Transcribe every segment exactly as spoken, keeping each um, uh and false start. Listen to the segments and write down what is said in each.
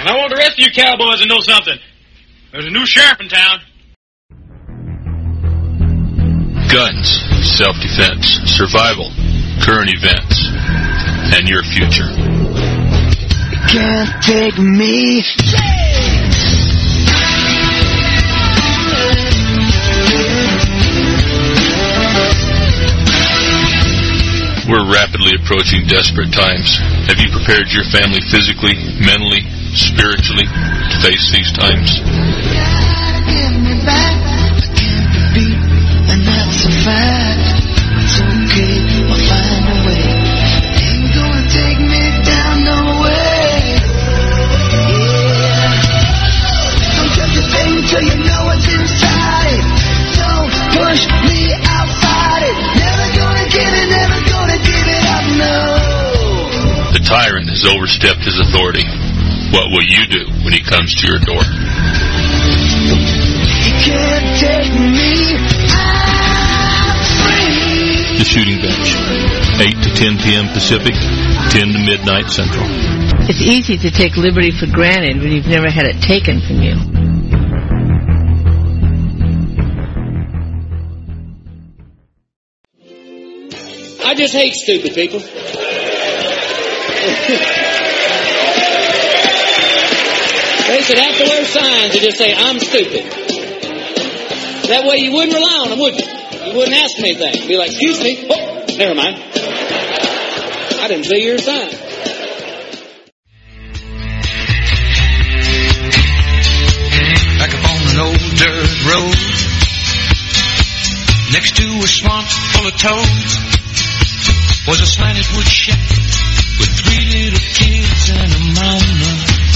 And I want the rest of you cowboys to know something. There's a new sheriff in town. Guns, self-defense, survival, current events, and your future. You can't take me. We're rapidly approaching desperate times. Have you prepared your family physically, mentally, spiritually to face these times? Give me back. I can't be beat, and that's a fact. It's okay, I'll find a way. Ain't gonna take me down no way. Yeah. Don't touch a thing till you know what's inside. Don't push me, I'll fight it. Never gonna give it, never gonna give it up, no. The tyrant has overstepped his authority. What will you do when he comes to your door? You can't take me, I'm free. The Shooting Bench, eight to ten p.m. Pacific, ten to midnight Central. It's easy to take liberty for granted when you've never had it taken from you. I just hate stupid people. They should have to wear signs that just say, I'm stupid. That way you wouldn't rely on them, would you? You wouldn't ask me anything. Be like, excuse me. Oh, never mind. I didn't see your sign. Back up on an old dirt road, next to a swamp full of toads, was a slanted wood shack with three little kids and a mama.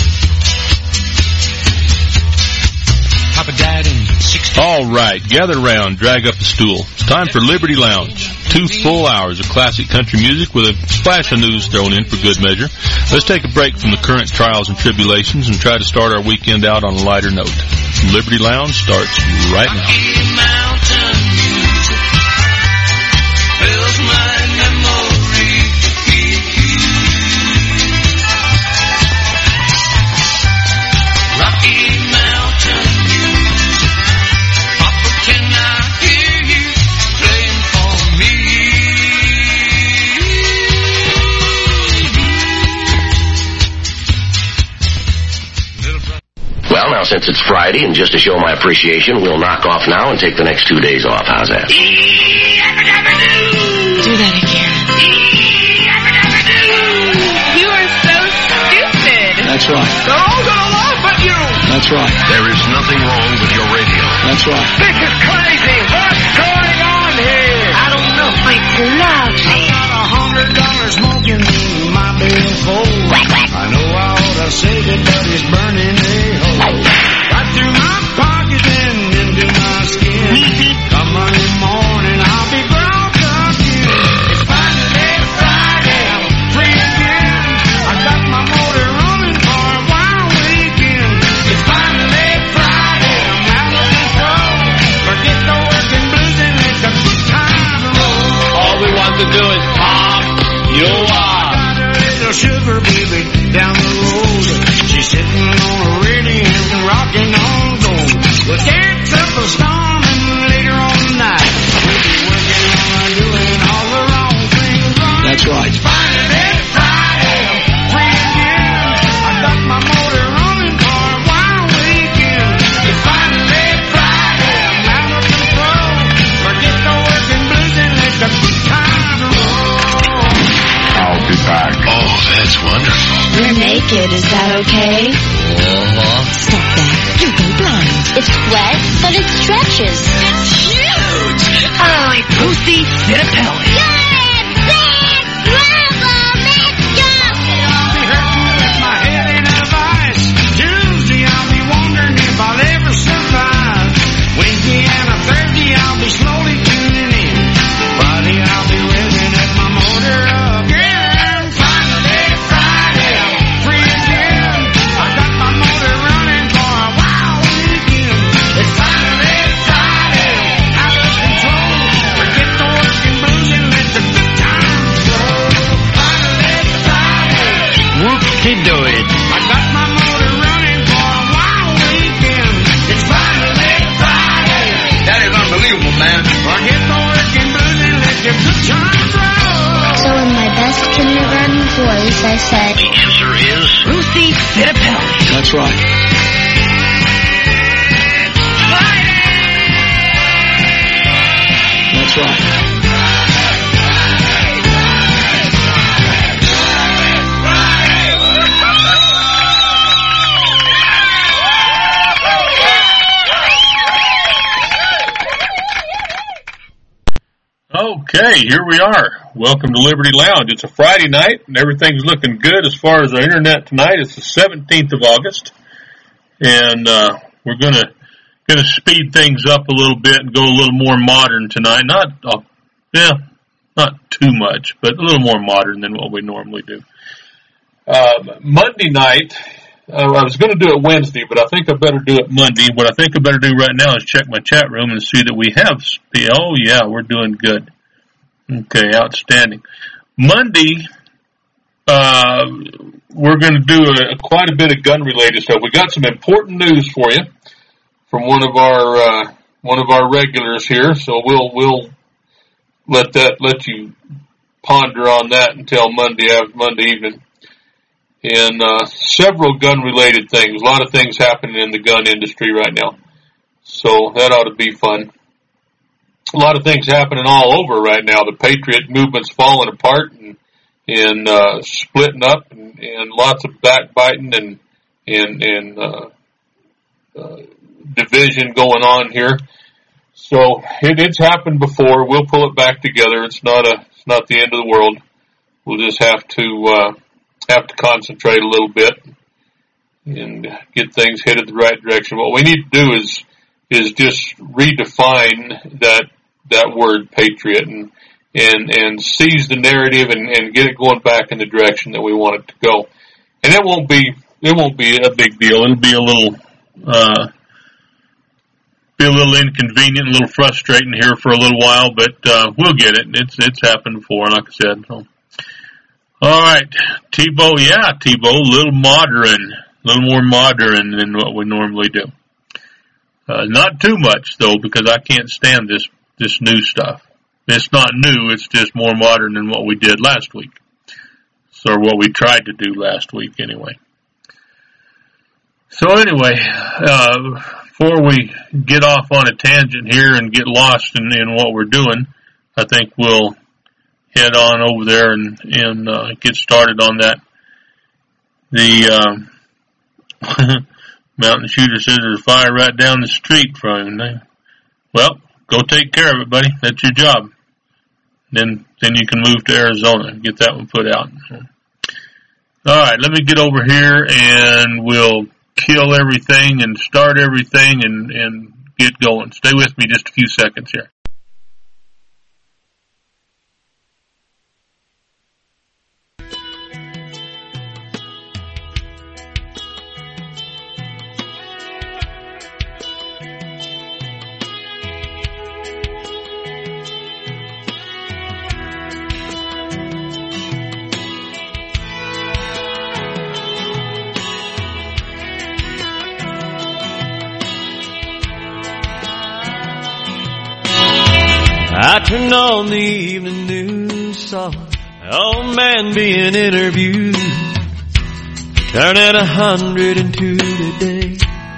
Papa died in sixty. All right, gather around, drag up a stool. It's time for Liberty Lounge. Two full hours of classic country music with a splash of news thrown in for good measure. Let's take a break from the current trials and tribulations and try to start our weekend out on a lighter note. Liberty Lounge starts right now. Mountain music fills my memory. Rocky Mountain music, Papa, can I hear you playing for me? Well, now, since it's Friday, and just to show my appreciation, we'll knock off now and take the next two days off. How's that? Do that again. You are so stupid. That's right. They're all gonna laugh at you. That's right. There is nothing wrong with your radio. That's right. This is crazy. What's going on here? I don't know. It's lovely. I got a hundred dollars smoking in my billfold. I know I ought to save it, but it's burning a hole. Right through my pocket and into my skin. Come Monday morning, I'll be broke again. It's finally Friday, I'm free again. I got my motor running for a wild weekend. It's finally Friday, I'm out of control. Forget the working blues and it's a good time to roll. All we want to do is pop you up. Little sugar baby down the road. She's sitting on a radio and rocking on gold. We'll dance up a storm and later on tonight we'll be working on doing all the wrong things right. That's right. It's finally Friday, I'm free again. I got my motor running for a wild weekend. It's finally Friday, I'm out of control. Forget the working blues and let the good time roll. I'll be back. Oh, that's wonderful. You're naked, is that okay? Uh-huh. Stop that. You'll go blind. It's wet, but it stretches. It's huge! Holy pussy, sit a pellet. Good! Bad! Bravo! Let's go! I'll be hurting with my head in a vice. Tuesday I'll be wondering if I'll ever survive. Wednesday and a Thursday I'll be slowly tuning in. Friday I'll be revving at my motor again. Finally Friday, I'm free again. I got my motor running for a wild weekend. It's finally Friday, out of control. Forget the working blues and let the good times roll. get a penalty. That's right. That's right. Okay, here we are. Welcome to Liberty Lounge. It's a Friday night, and everything's looking good as far as our internet tonight. It's the seventeenth of August, and uh, we're gonna gonna speed things up a little bit and go a little more modern tonight. Not, uh, yeah, not too much, but a little more modern than what we normally do. Uh, Monday night, uh, I was going to do it Wednesday, but I think I better do it Monday. What I think I better do right now is check my chat room and see that we have. Oh yeah, we're doing good. Okay, outstanding. Monday, uh, we're going to do a, a, quite a bit of gun-related stuff. We got some important news for you from one of our uh, one of our regulars here, so we'll we'll let that let you ponder on that until Monday after Monday evening. And uh, several gun-related things. A lot of things happening in the gun industry right now, so that ought to be fun. A lot of things happening all over right now. The Patriot movement's falling apart and, and, uh, splitting up and, and lots of backbiting and, and, and, uh, uh, division going on here. So it, it's happened before. We'll pull it back together. It's not a, it's not the end of the world. We'll just have to, uh, have to concentrate a little bit and get things headed the right direction. What we need to do is, is just redefine that, that word patriot and, and, and seize the narrative and, and get it going back in the direction that we want it to go. And it won't be, it won't be a big deal. It'll be a little, uh, be a little inconvenient, a little frustrating here for a little while, but, uh, we'll get it. It's, it's happened before, like I said. So. All right. Tebow, yeah, Tebow, a little modern, a little more modern than what we normally do. Uh, not too much though, because I can't stand this, this new stuff. It's not new, it's just more modern than what we did last week. So what we tried to do last week anyway. So anyway, uh, before we get off on a tangent here and get lost in, in what we're doing, I think we'll head on over there and, and, uh, get started on that. The, um, mountain shooter says there's a fire right down the street from him. Well, go take care of it, buddy. That's your job. Then, then you can move to Arizona and get that one put out. All right, let me get over here and we'll kill everything and start everything and, and get going. Stay with me just a few seconds here. I turned on the evening news, saw an old man being interviewed. Turn at a hundred and two today.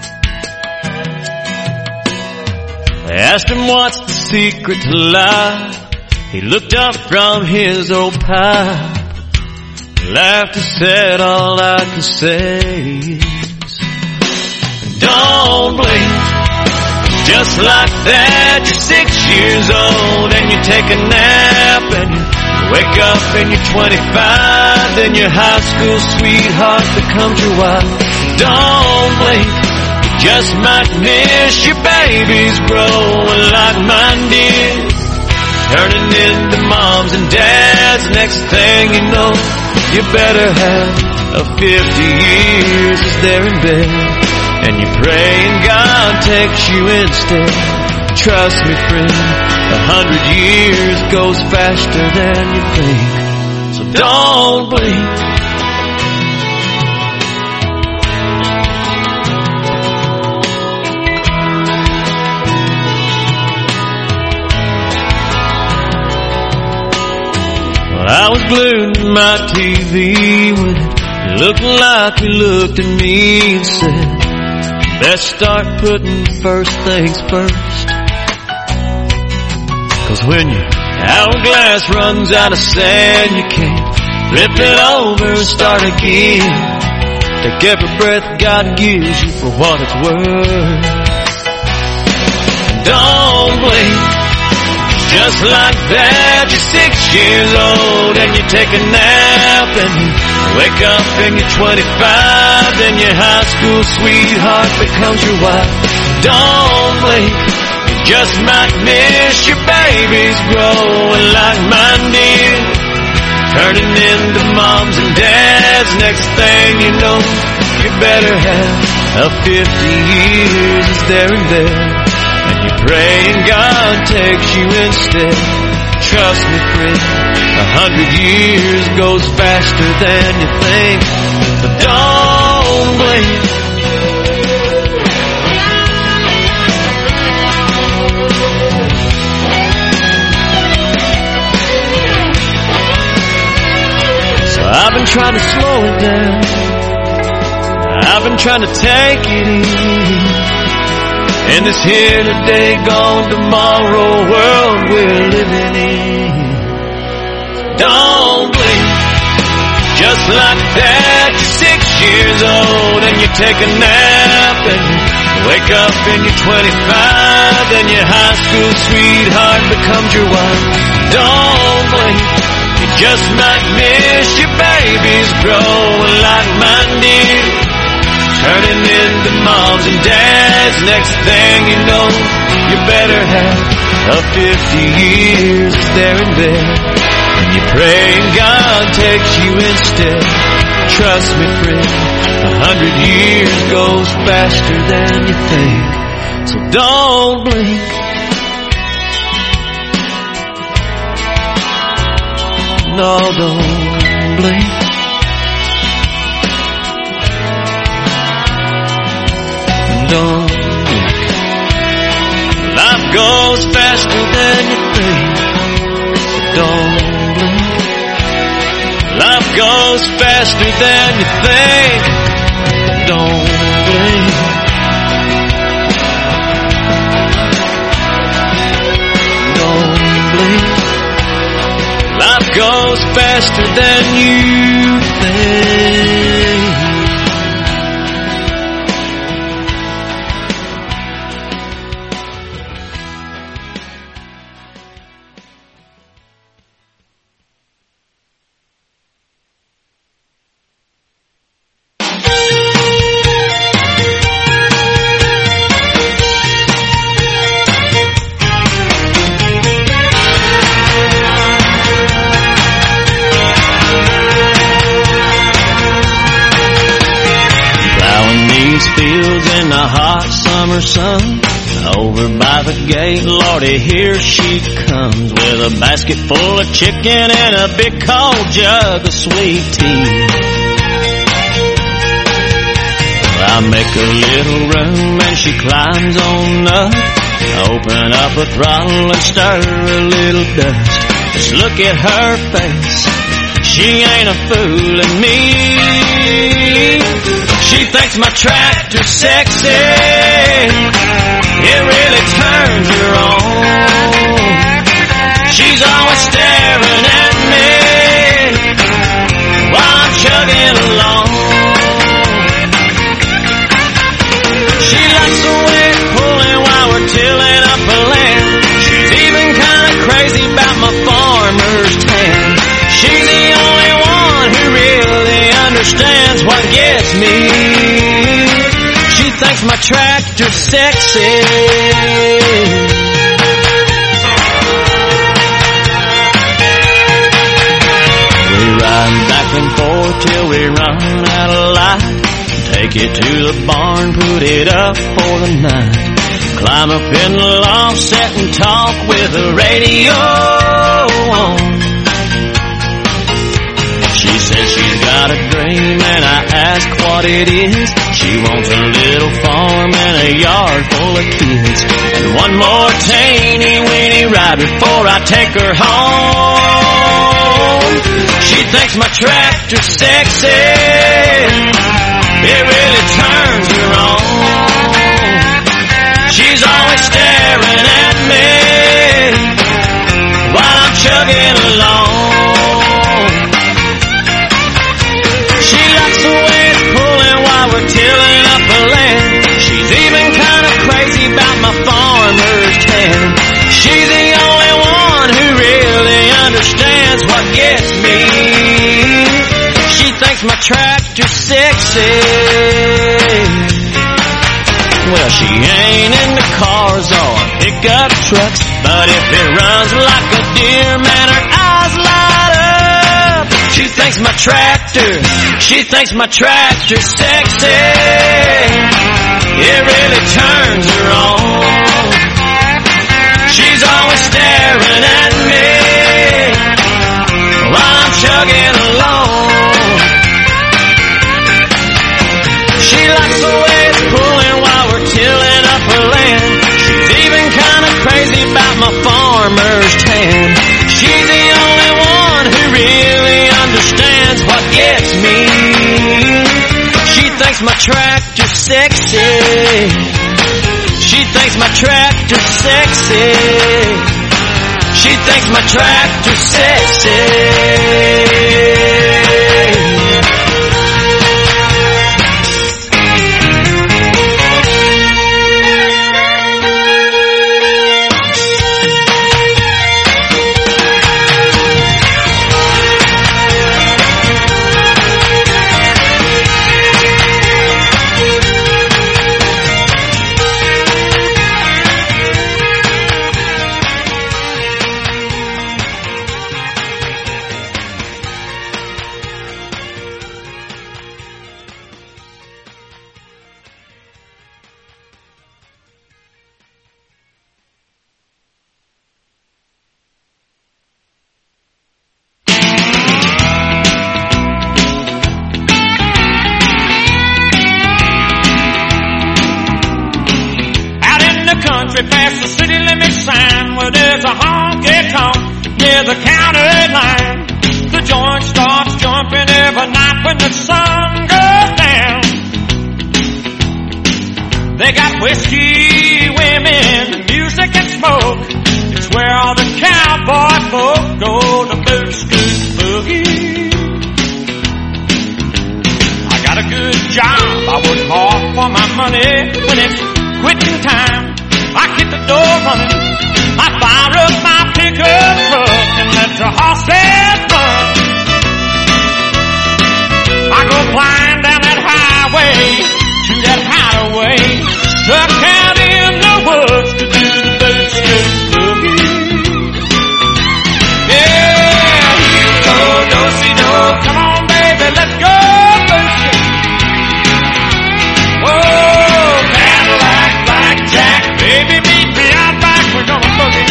They asked him what's the secret to life. He looked up from his old pipe, laughed and said, all I can say is, don't blink. Just like that, you're six years old and you take a nap and you wake up and you're twenty-five, then your high school sweetheart becomes your wife. Don't blink, you just might miss your babies growing like mine did, turning into moms and dads. Next thing you know, you better have a fifty years as they're in bed. And you pray and God takes you instead. Trust me, friend, a hundred years goes faster than you think. So don't blink. Well, I was glued to my T V when it It looked like he looked at me and said, best start putting first things first. Cause when your hourglass runs out of sand, you can't flip it over and start again. Take every breath God gives you for what it's worth. Don't blink, just like that. You're six years old and you take a nap and you wake up and you're twenty-five. Then your high school sweetheart becomes your wife. Don't blink, you just might miss your babies growing like mine did, turning into moms and dads. Next thing you know, you better have a fifty years is there and there, and you pray and God takes you instead. Trust me, friend, a hundred years goes faster than you think. But don't blink. I've been trying to slow it down, I've been trying to take it easy in this here today, gone tomorrow world we're living in. Don't blink, just like that. You're six years old and you take a nap and you wake up and you're twenty-five. Then your high school sweetheart becomes your wife. Don't blink, you just might miss your babies growing like mine did, turning into moms and dads. Next thing you know, you better have a fifty years there and there, and you pray and God takes you instead. Trust me, friend, a hundred years goes faster than you think. So don't blink. No, don't blink. Don't blink. Life goes faster than you think. Don't blink. Life goes faster than you think. Don't blink. Don't blink. Life goes faster than you think. Sun, over by the gate, Lordy, here she comes with a basket full of chicken and a big cold jug of sweet tea. I make a little room and she climbs on up, open up a throttle and stir a little dust. Just look at her face, she ain't a fooling me. She thinks my tractor's sexy, it really turns her on. She's always staring at me while I'm chugging along. She likes the way it's pulling while we're tilling up the land. She's even kind of crazy about my farmer's tan. She's the only one who really understands what gets me. She thinks my tractor's sexy. We ride back and forth till we run out of light. Take it to the barn, put it up for the night. Climb up in the loft, sit and talk with the radio on. She says she's got a dream and I ask what it is. She wants a little farm and a yard full of kids, and one more teeny weeny ride before I take her home. alone. She thinks my tractor's sexy. It really turns her on. She's always staring at me while I'm chugging along. She likes the way it's pulling while we're tilling up the land. She's even kind of crazy about my farmer's tan. She's the only one who really understands what gets me. She thinks my tractor's sexy. Well, she ain't into cars or pickup trucks, but if it runs like a deer, man, her eyes light up. She thinks my tractor, she thinks my tractor's sexy. It really turns her on. She's always staring at me while I'm chugging along. She likes the way it's pulling while we're tilling up her land. She's even kind of crazy about my farmer's tan. She's the only one who really understands what gets me. She thinks my tractor's sexy. She thinks my tractor's sexy. She thinks my tractor's sexy. The county line, the joint starts jumping every night when the sun goes down. They got whiskey, women, music and smoke. It's where all the cowboy folk go to Boot Scoot Boogie. I got a good job, I work hard for my money. When it's quitting time, I hit the door running. I fire up my pickup truck and let the horses run. I go flying down that highway to that hideaway, stuck out in the woods to do the Boot Scoot Boogie. Yeah, you go, do-si-do, come on baby, let's go Boot Scoot. Whoa, Cadillac, blackjack, baby meet me out back, we're gonna boogie.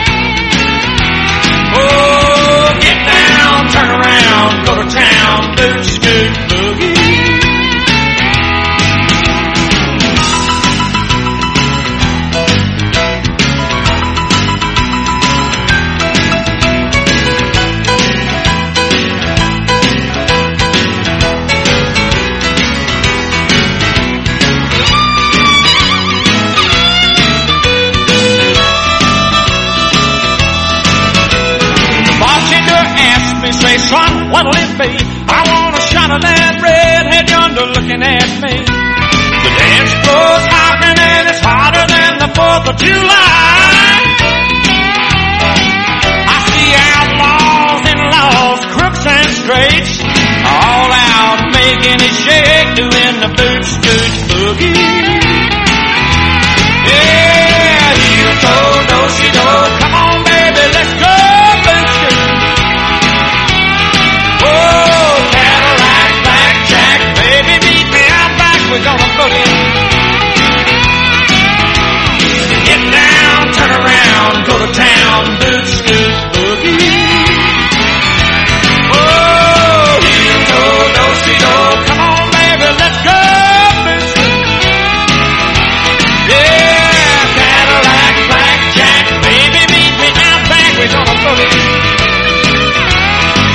Oh, get down, turn around, go to town, Boot Scoot Boogie. Say, son, what'll it be? I want a shot of that redhead yonder looking at me. The dance floor's hopping and it's hotter than the fourth of July. I see outlaws and laws, crooks and straights, all out making it shake, doing the Boot Scoot Boogie. Yeah, heel toe, do-si-do, come on baby, let's go Boot Scoot. We're gonna boogie. Get down, turn around, go to town, Boot Scoot Boogie. Oh, heel toe, do-si-do, come on baby, let's go Boot Scoot. Yeah, Cadillac, blackjack, baby meet me out back, we're gonna boogie.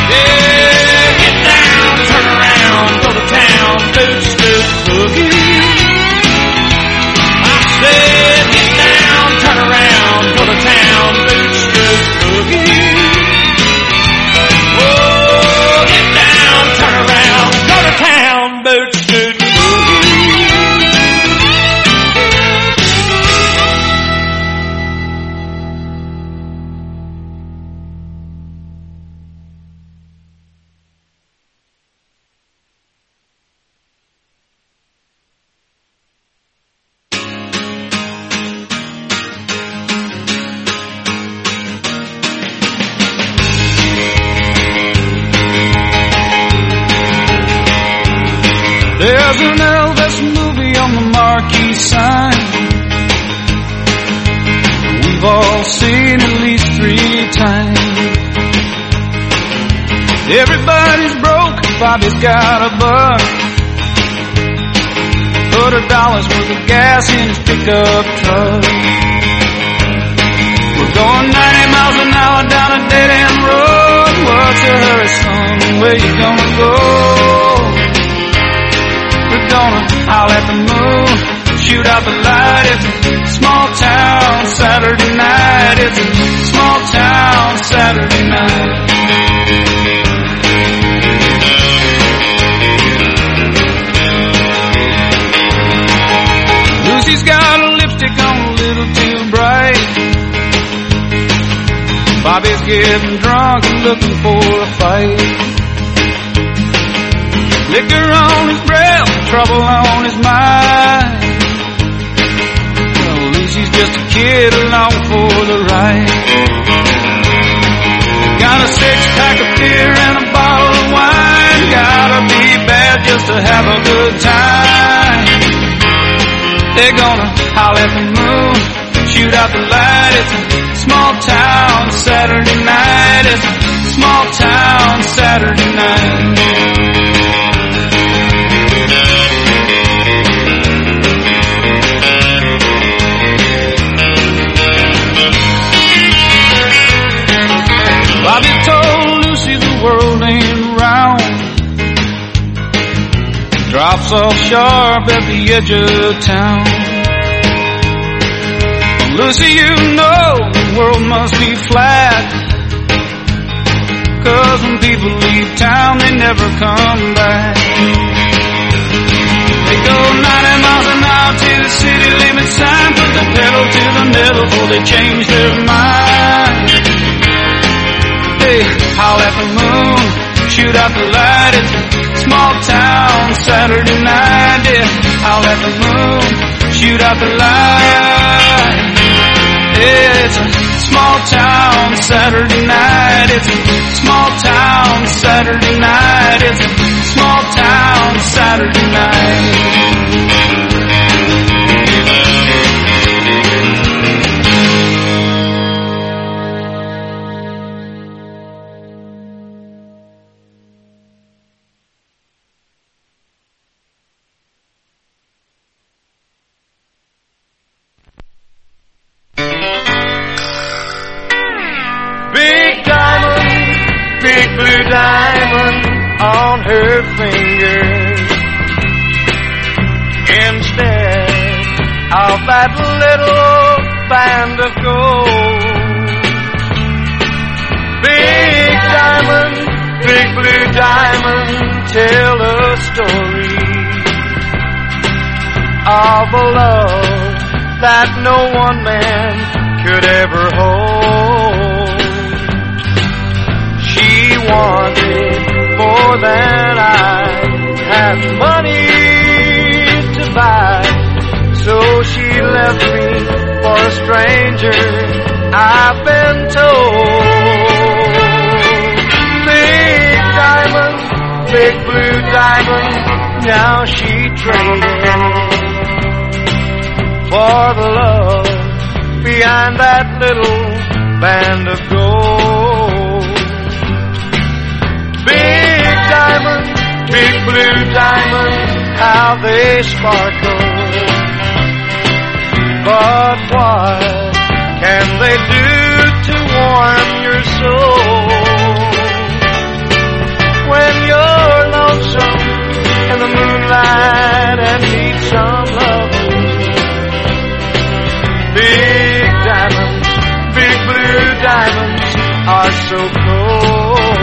marquee sign we've all seen at least three times. Everybody's broke, Bobby's got a buck. Put a dollar's worth of gas in his pickup truck. We're going ninety miles an hour down a dead-end road. What's the hurry, son? Where you gonna go? We're gonna howl at the moon, shoot out the light. It's a small town Saturday night. It's a small town Saturday night. Lucy's got a lipstick on a little too bright. Bobby's getting drunk and looking for a fight. Liquor on his breath, trouble on his mind. Well, Lucy's just a kid along for the ride. Got a six-pack of beer and a bottle of wine. Gotta be bad just to have a good time. They're gonna howl at the moon, shoot out the light. It's a small town Saturday night. It's a small town Saturday night. Bobby told Lucy the world ain't round. Drops off sharp at the edge of town. Lucy, you know the world must be flat, 'cause when people leave town they never come back. They go ninety miles an hour to the city limit sign, put the pedal to the metal before they change their mind. They howl at the moon, shoot out the light. It's a small town Saturday night. Yeah, howl at the moon, shoot out the light. Yeah, it's a small town Saturday night. It's a small town Saturday night. It's a small town Saturday night. Diamond on her finger instead of that little band of gold. Big diamond, big blue diamond, tell a story of a love that no one man could ever hold. She wanted more than I had money to buy, so she left me for a stranger, I've been told. Big diamond, big blue diamond, now she traded for the love behind that little band of gold. Big diamond, big blue diamond, how they sparkle. But what can they do to warm your soul? When you're lonesome in the moonlight and need some love. Big diamonds, big blue diamonds are so cold.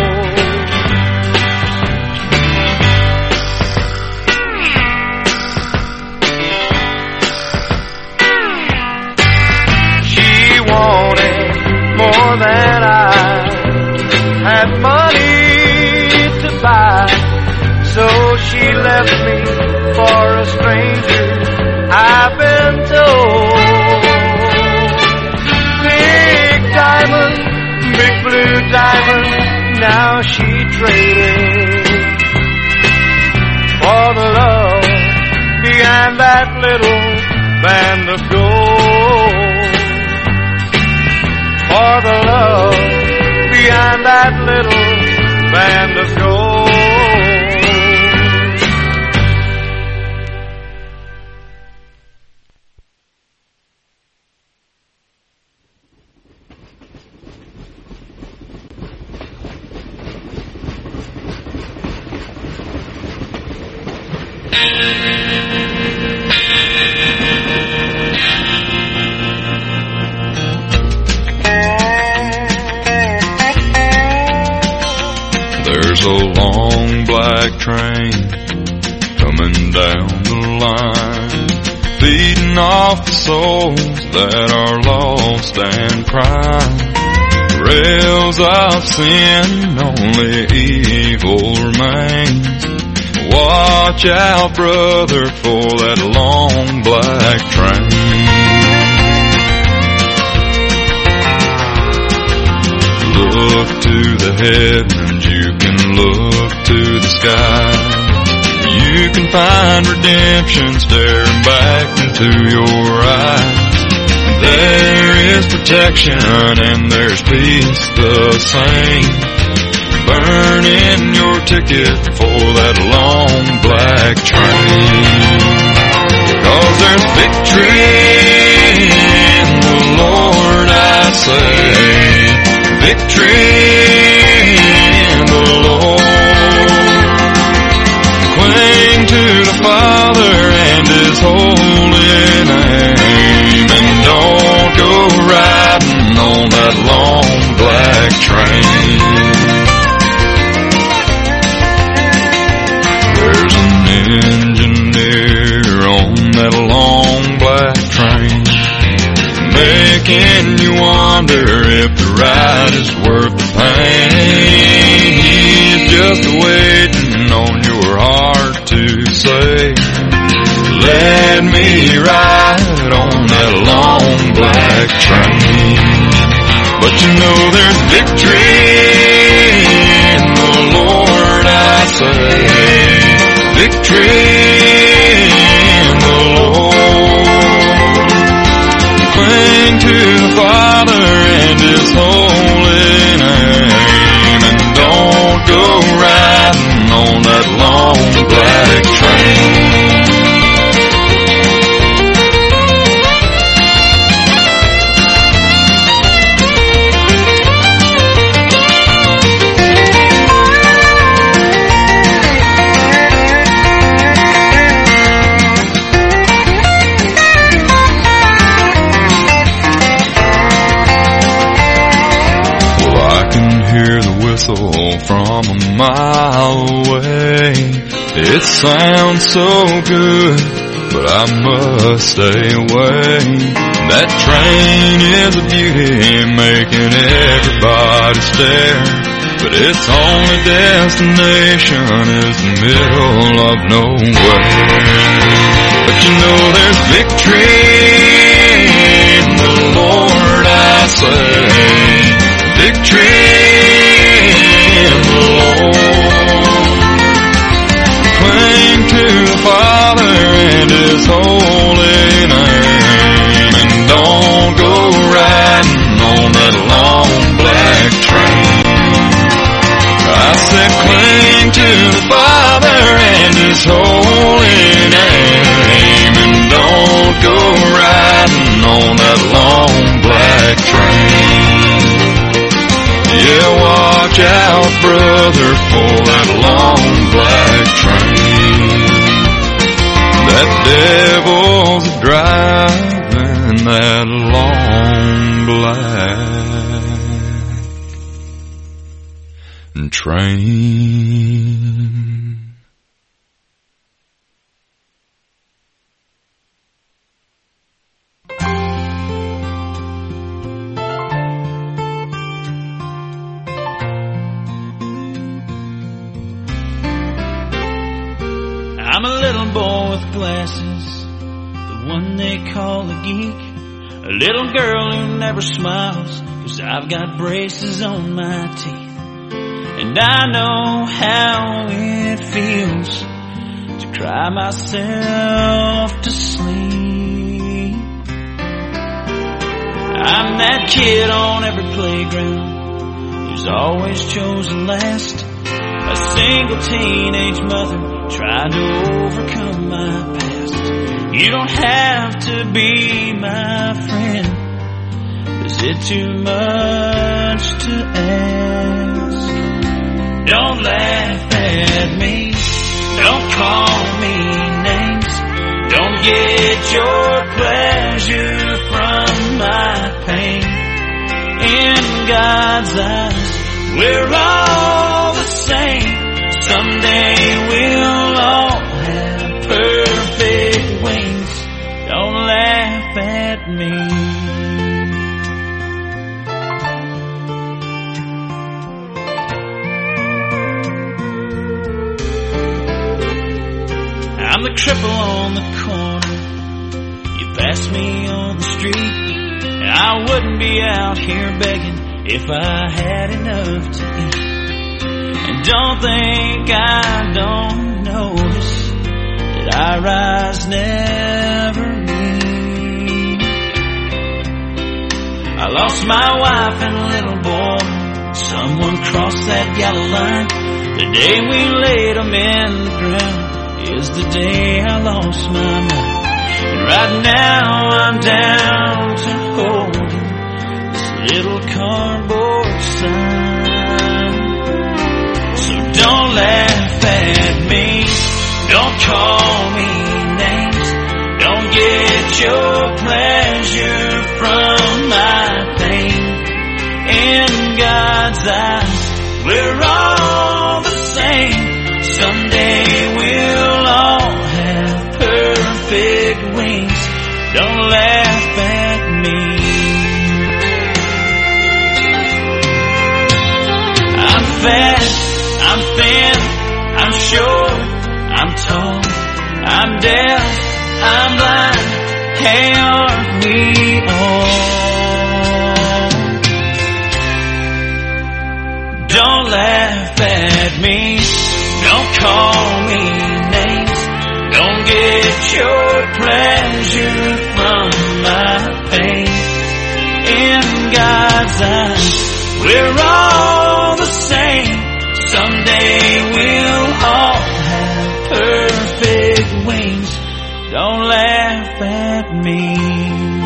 Wanted more than I had money to buy, so she left me for a stranger, I've been told. Big diamond, big blue diamond, now she traded for the love behind that that little band of gold. For the love behind that little band of gold. There's a long black train coming down the line, feeding off the souls that are lost and crying. Rails of sin, only evil remains. Watch out, brother, for that long black train. Look to the heavens, you can look to the sky. You can find redemption staring back into your eyes. There is protection and there's peace the same. Burn in your ticket for that long black train. 'Cause there's victory in the Lord, I say. Victory in the Lord. Cling to the Father and His holy name, and don't go riding on that long black train. There's an engineer on that long black train, making you wonder if the ride is worth the pain. He's just waiting on your heart to say, let me ride on that long black train. But you know there's victory in the Lord, I say. Victory in the Lord. Cling to the Father and His holy name, and don't go riding on that long black train. From a mile away, it sounds so good, but I must stay away. That train is a beauty, making everybody stare, but its only destination is the middle of nowhere. But you know there's victory in the Lord, I say. Victory in the Lord. Cling to the Father and His holy name, and don't go riding on that long black train. I said cling to the Father and His holy name, and don't go riding on that long black train. Yeah, watch out, brother, for that long black train. That devil's driving that long black train. I'm a little boy with glasses, the one they call a geek. A little girl who never smiles, 'cause I've got braces on my teeth. And I know how it feels to cry myself to sleep. kid on every playground who's always chosen last. A single teenage mother tried to overcome my past. You don't have to be my friend. Is it too much to ask? Don't laugh at me. Don't call me names. Don't get your pleasure from my pain. In God's eyes, we're all the same. Someday we'll all have perfect wings. Don't laugh at me. I'm the cripple on the corner. You pass me on the street, and I wouldn't be out here begging if I had enough to eat. And don't think I don't notice that I rise never meet. I lost my wife and little boy. Someone crossed that yellow line. The day we laid them in the ground is the day I lost my mind. And right now I'm down to holding this little cardboard sign. So don't laugh at me. Don't call me names. Don't get your pleasure from my pain. In God's eyes, we're all the same. Someday we'll all have perfect wings. Don't laugh at me. I'm fat, I'm thin, I'm short, I'm tall, I'm deaf, I'm blind. Hey, aren't we all? Don't laugh at me. Don't call me names. Don't get your pleasure from my pain. In God's eyes, we're all the same. Someday we'll all have perfect wings. Don't laugh at me.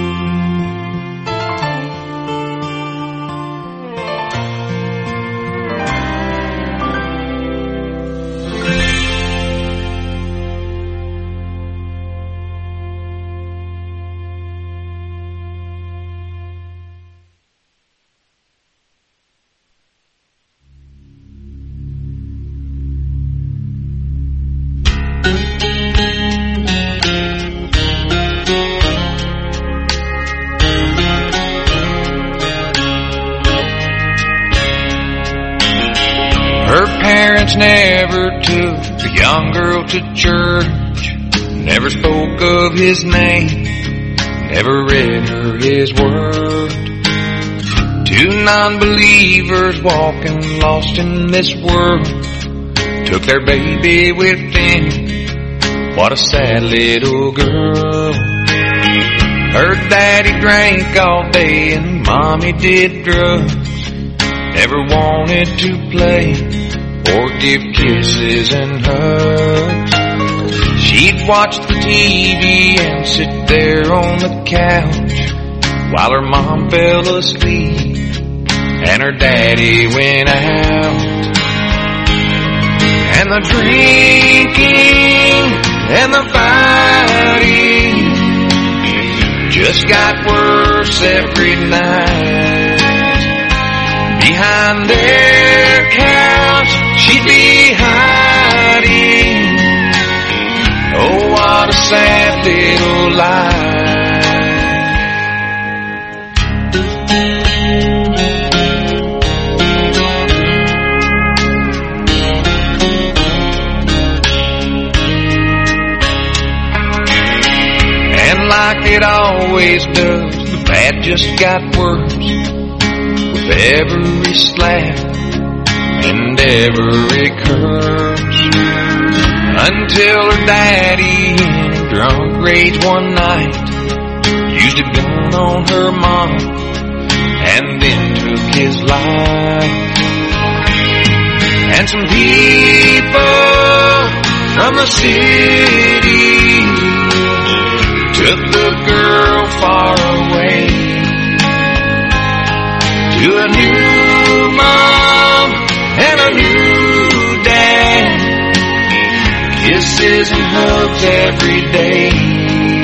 Never took the young girl to church, never spoke of his name, never read her his word. Two non-believers walking lost in this world took their baby with them. What a sad little girl. Her daddy drank all day and mommy did drugs, never wanted to play or give kisses and hugs. She'd watch the T V and sit there on the couch while her mom fell asleep and her daddy went out. And the drinking and the fighting just got worse every night. Behind their couch she'd be hiding. Oh, what a sad little life. And like it always does, the bad just got worse with every slap and every curse, until her daddy in a drunk rage one night used a gun on her mom and then took his life. And some people from the city took the girl far away to a new mom and a new dad, kisses and hugs every day.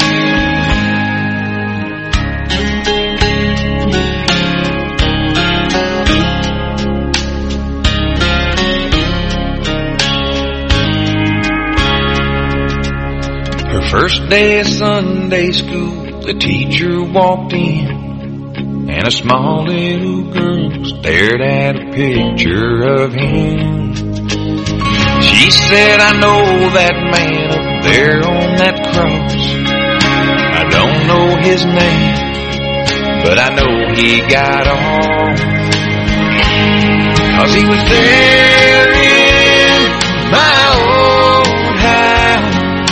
First day of Sunday school, the teacher walked in, and a small little girl stared at a picture of him. She said, I know that man up there on that cross. I don't know his name, but I know he got off. 'Cause he was there in my old house,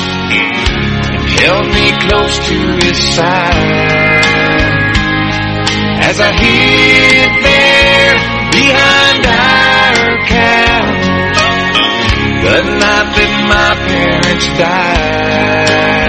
held me close to his side as I hid there behind our couch the night that my parents died.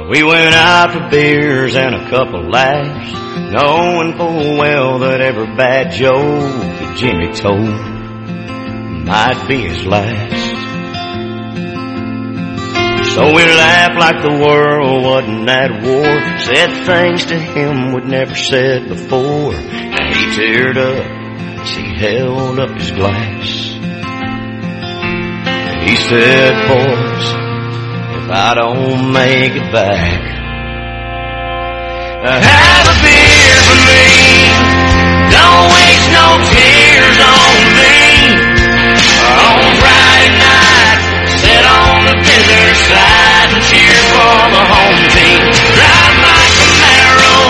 We went out for beers and a couple laughs, knowing full well that every bad joke that Jimmy told might be his last. So we laughed like the world wasn't at war, said things to him we'd never said before, and he teared up as he held up his glass. He said, boys, if I don't make it back, have a beer for me, don't waste no tears on me. On Friday night, sit on the visitor side and cheer for the home team. Drive my Camaro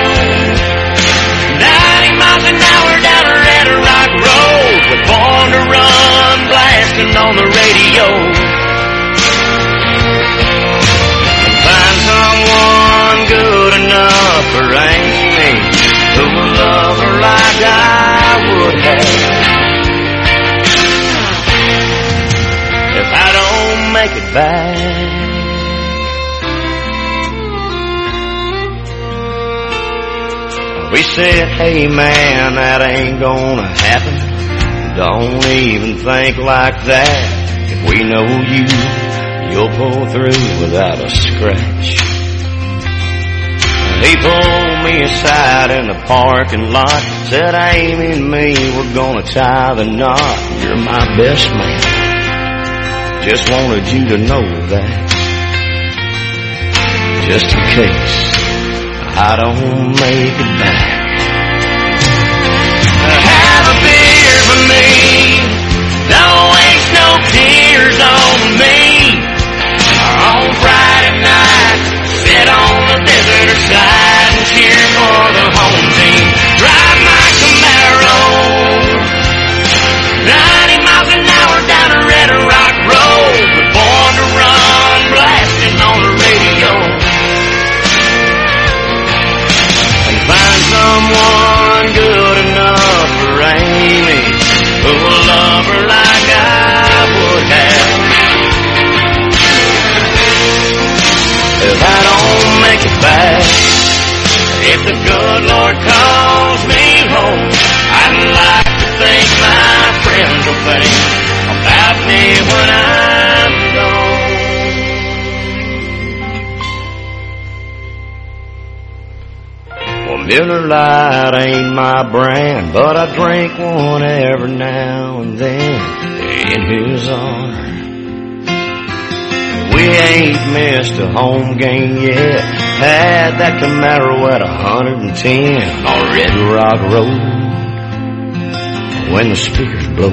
ninety miles an hour down a Red Rock Road, with Born to Run blasting on the radio. And find someone good enough for Amy, who will love her like I would have. If I don't make it back, we said, hey man, that ain't gonna happen. Don't even think like that. If we know you, you'll pull through without a scratch. He pulled me aside in the parking lot, said, Amy and me, we're gonna tie the knot. You're my best man, just wanted you to know that, just in case I don't make it back. Have a beer for me, don't waste no tears on me. On Friday night, sit on the visitor side and cheer for the home team. Drive my Camaro ninety miles an hour down a Red Rock Road, with Born to Run blasting on the radio. And find someone good enough for Amy, who will love her like I would have. If I don't make it back, if the good Lord calls me home, I'd like to think my friends will think about me when I'm gone. Well, Miller Lite ain't my brand, but I drink one every now and then in his honor. We ain't missed a home game yet, had that Camaro at one hundred ten on Red Rock Road when the speakers blow.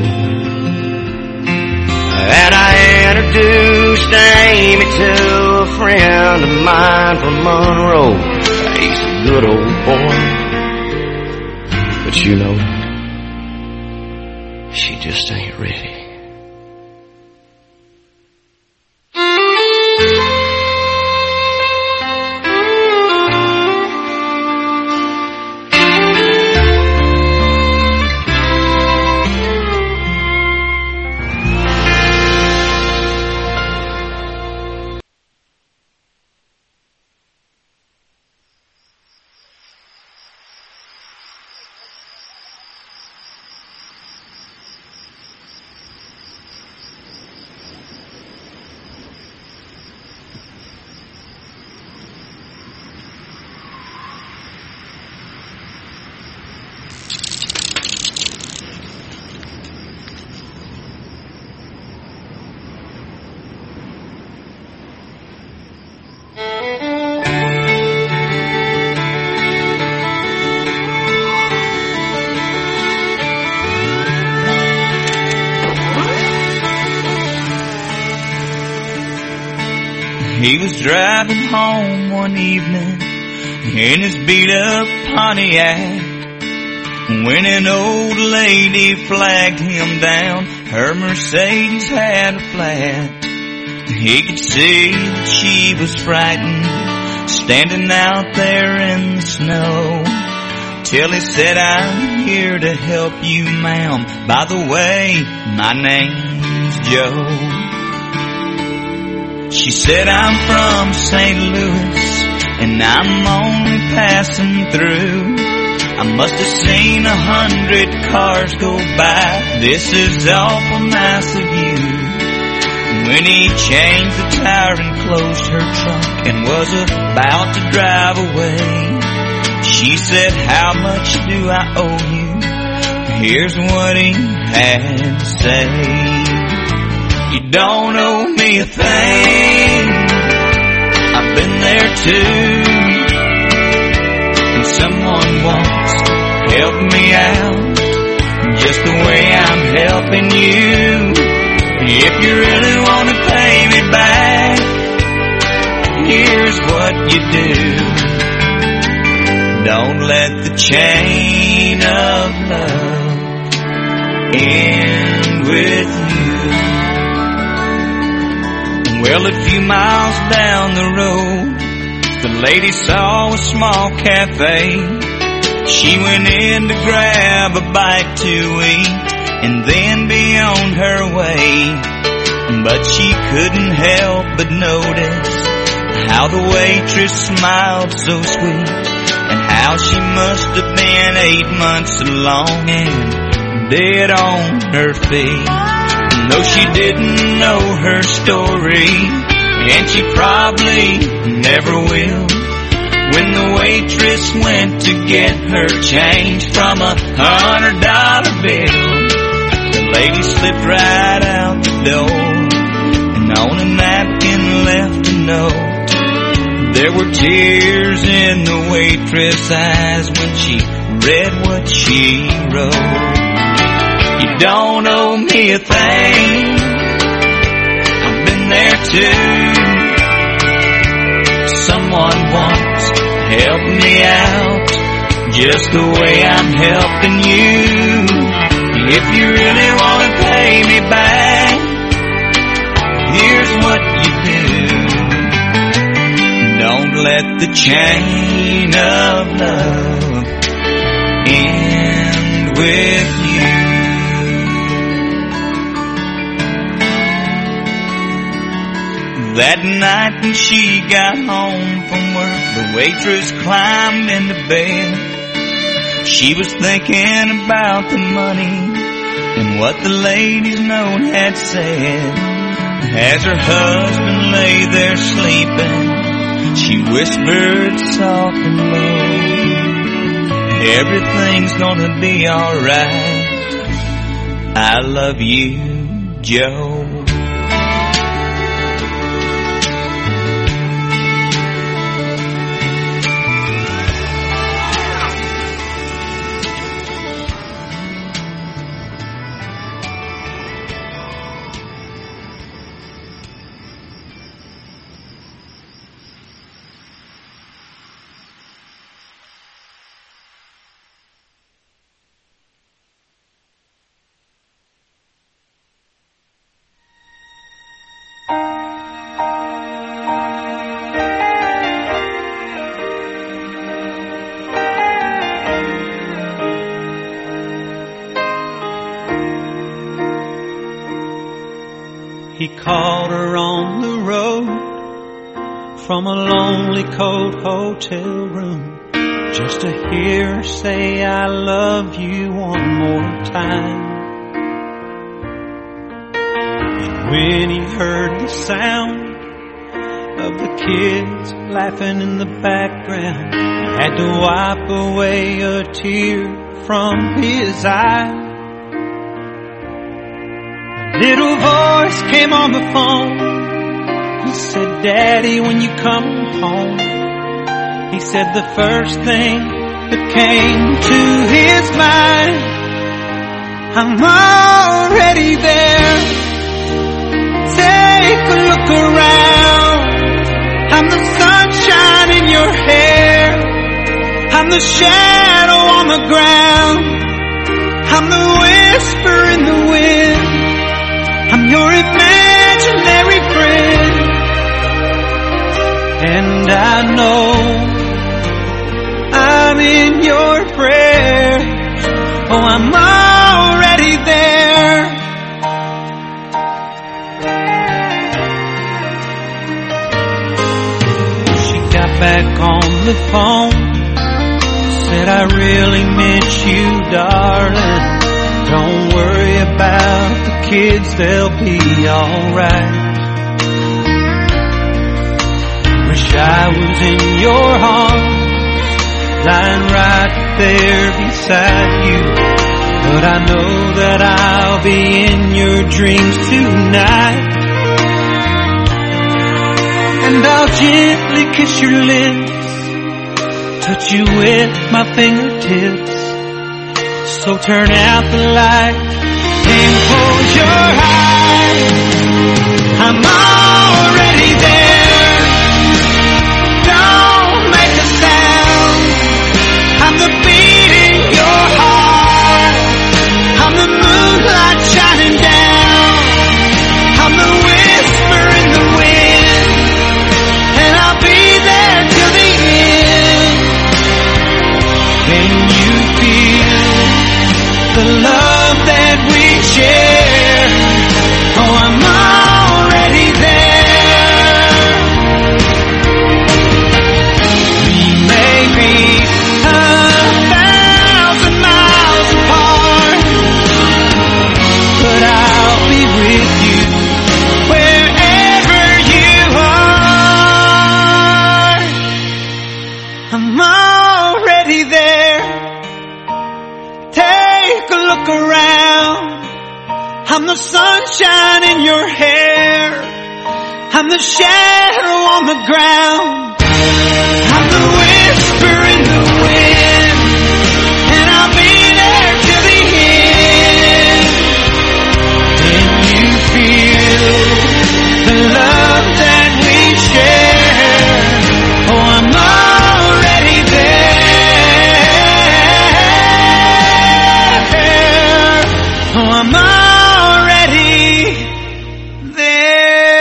And I introduced Amy to a friend of mine from Monroe. He's a good old boy, but you know, she just ain't ready. He was driving home one evening in his beat-up Pontiac when an old lady flagged him down. Her Mercedes had a flat. He could see that she was frightened, standing out there in the snow, till he said, I'm here to help you, ma'am. By the way, my name's Joe. She said, I'm from Saint Louis, and I'm only passing through. I must have seen a hundred cars go by. This is awful nice of you. When he changed the tire and closed her trunk and was about to drive away, she said, how much do I owe you? Here's what he had to say. You don't owe me a thing. I've been there too. And someone once helped me out just the way I'm helping you. If you really want to pay me back, here's what you do. Don't let the chain of love end with you. Well, a few miles down the road, the lady saw a small cafe. She went in to grab a bite to eat and then be on her way. But she couldn't help but notice how the waitress smiled so sweet, and how she must have been eight months along and dead on her feet. And though she didn't know her story, and she probably never will, when the waitress went to get her change from a hundred dollar bill, the lady slipped right out the door and on a napkin left a note. There were tears in the waitress' eyes when she read what she wrote. You don't owe me a thing. I've been there too. Someone once helped me out just the way I'm helping you. If you really want to pay me back, here's what you do. Don't let the chain of love end with you. That night when she got home from work, the waitress climbed into bed. She was thinking about the money and what the lady's note had said. As her husband lay there sleeping, she whispered soft and low, everything's gonna be alright. I love you, Joe. He called her on the road from a lonely cold hotel room, just to hear her say I love you one more time. And when he heard the sound of the kids laughing in the background, he had to wipe away a tear from his eye. Little voice came on the phone. He said, Daddy, when you come home. He said the first thing that came to his mind, I'm already there. Take a look around. I'm the sunshine in your hair. I'm the shadow on the ground. I'm the whisper in the wind. I'm your imaginary friend, and I know I'm in your prayers. Oh, I'm already there. the phone, said I really miss you, darling. Don't worry about the kids, they'll be alright. Wish I was in your arms, lying right there beside you. But I know that I'll be in your dreams tonight. And I'll gently kiss your lips, touch you with my fingertips. So turn out the light and close your eyes. I'm already there. Don't make a sound. I'm the beat in your heart. I'm the moonlight shining down. I'm the whisper in the wind. And I'll be there till the end. Can you feel the love that we share? Oh, I'm already there. We may be a thousand miles apart, but I'll be with you wherever you are. I'm already there. Take a look around. I'm the sunshine in your hair. I'm the shadow on the ground. I'm the whisper in the wind. And I'll be there till the end. Can you feel the love that we share? Oh, I'm already there. Oh, I'm already there.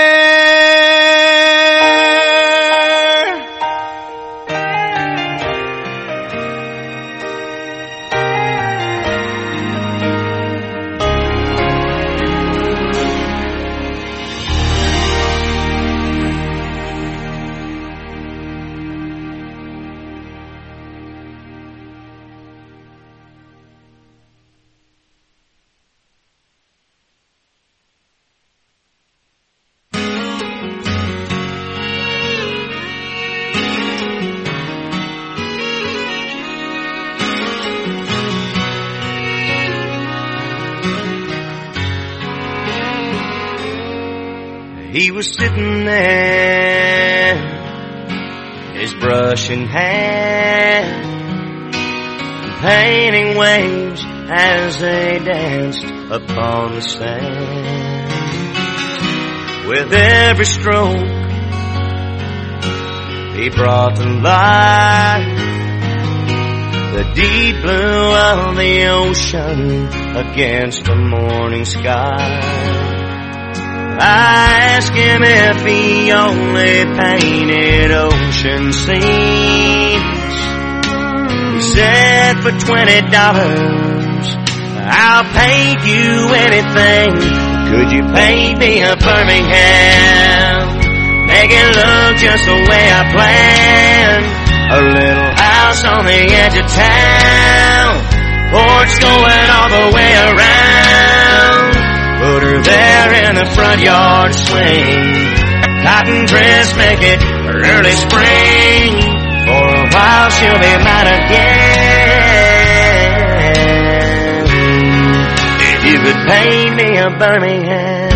He was sitting there, his brush in hand, painting waves as they danced upon the sand. With every stroke, he brought to life the deep blue of the ocean against the morning sky. I asked him if he only painted ocean scenes. He said, for twenty dollars, I'll paint you anything. Could you paint me a Birmingham? Make it look just the way I planned. A little house on the edge of town, porch going all the way around. Put her there in the front yard swing. A cotton dress, make it early spring. For a while she'll be mine again. If you could paint me a Birmingham.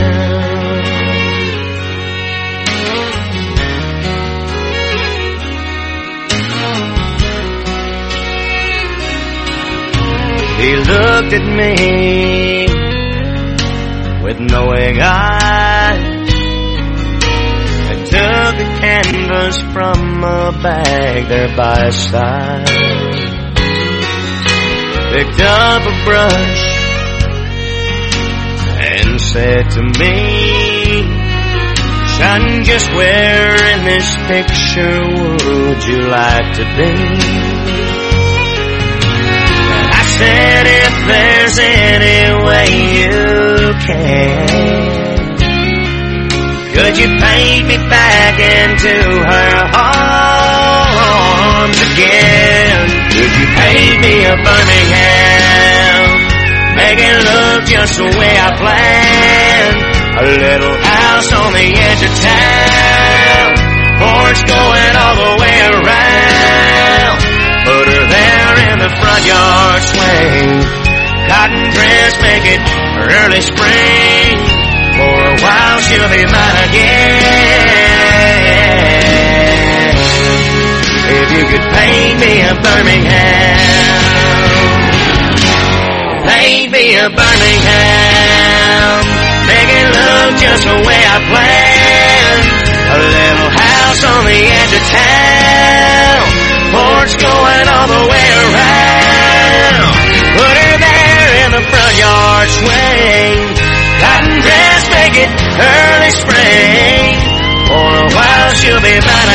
He looked at me with knowing eyes, and took a canvas from a bag there by his side. Picked up a brush and said to me, son, just where in this picture would you like to be? Said if there's any way you can, could you paint me back into her arms? again. Could you paint me a Birmingham? Make it look just the way I planned. A little house on the edge of town, porch going all the way around. Put her there in the front yard swing. Cotton dress, make it early spring. For a while she'll be mine again. If you could paint me a Birmingham, paint me a Birmingham. Make it look just the way I planned. A little house on the edge of town, porch going all the way around. Put her there in the front yard swing. Cotton dress, make it early spring. For a while she'll be mine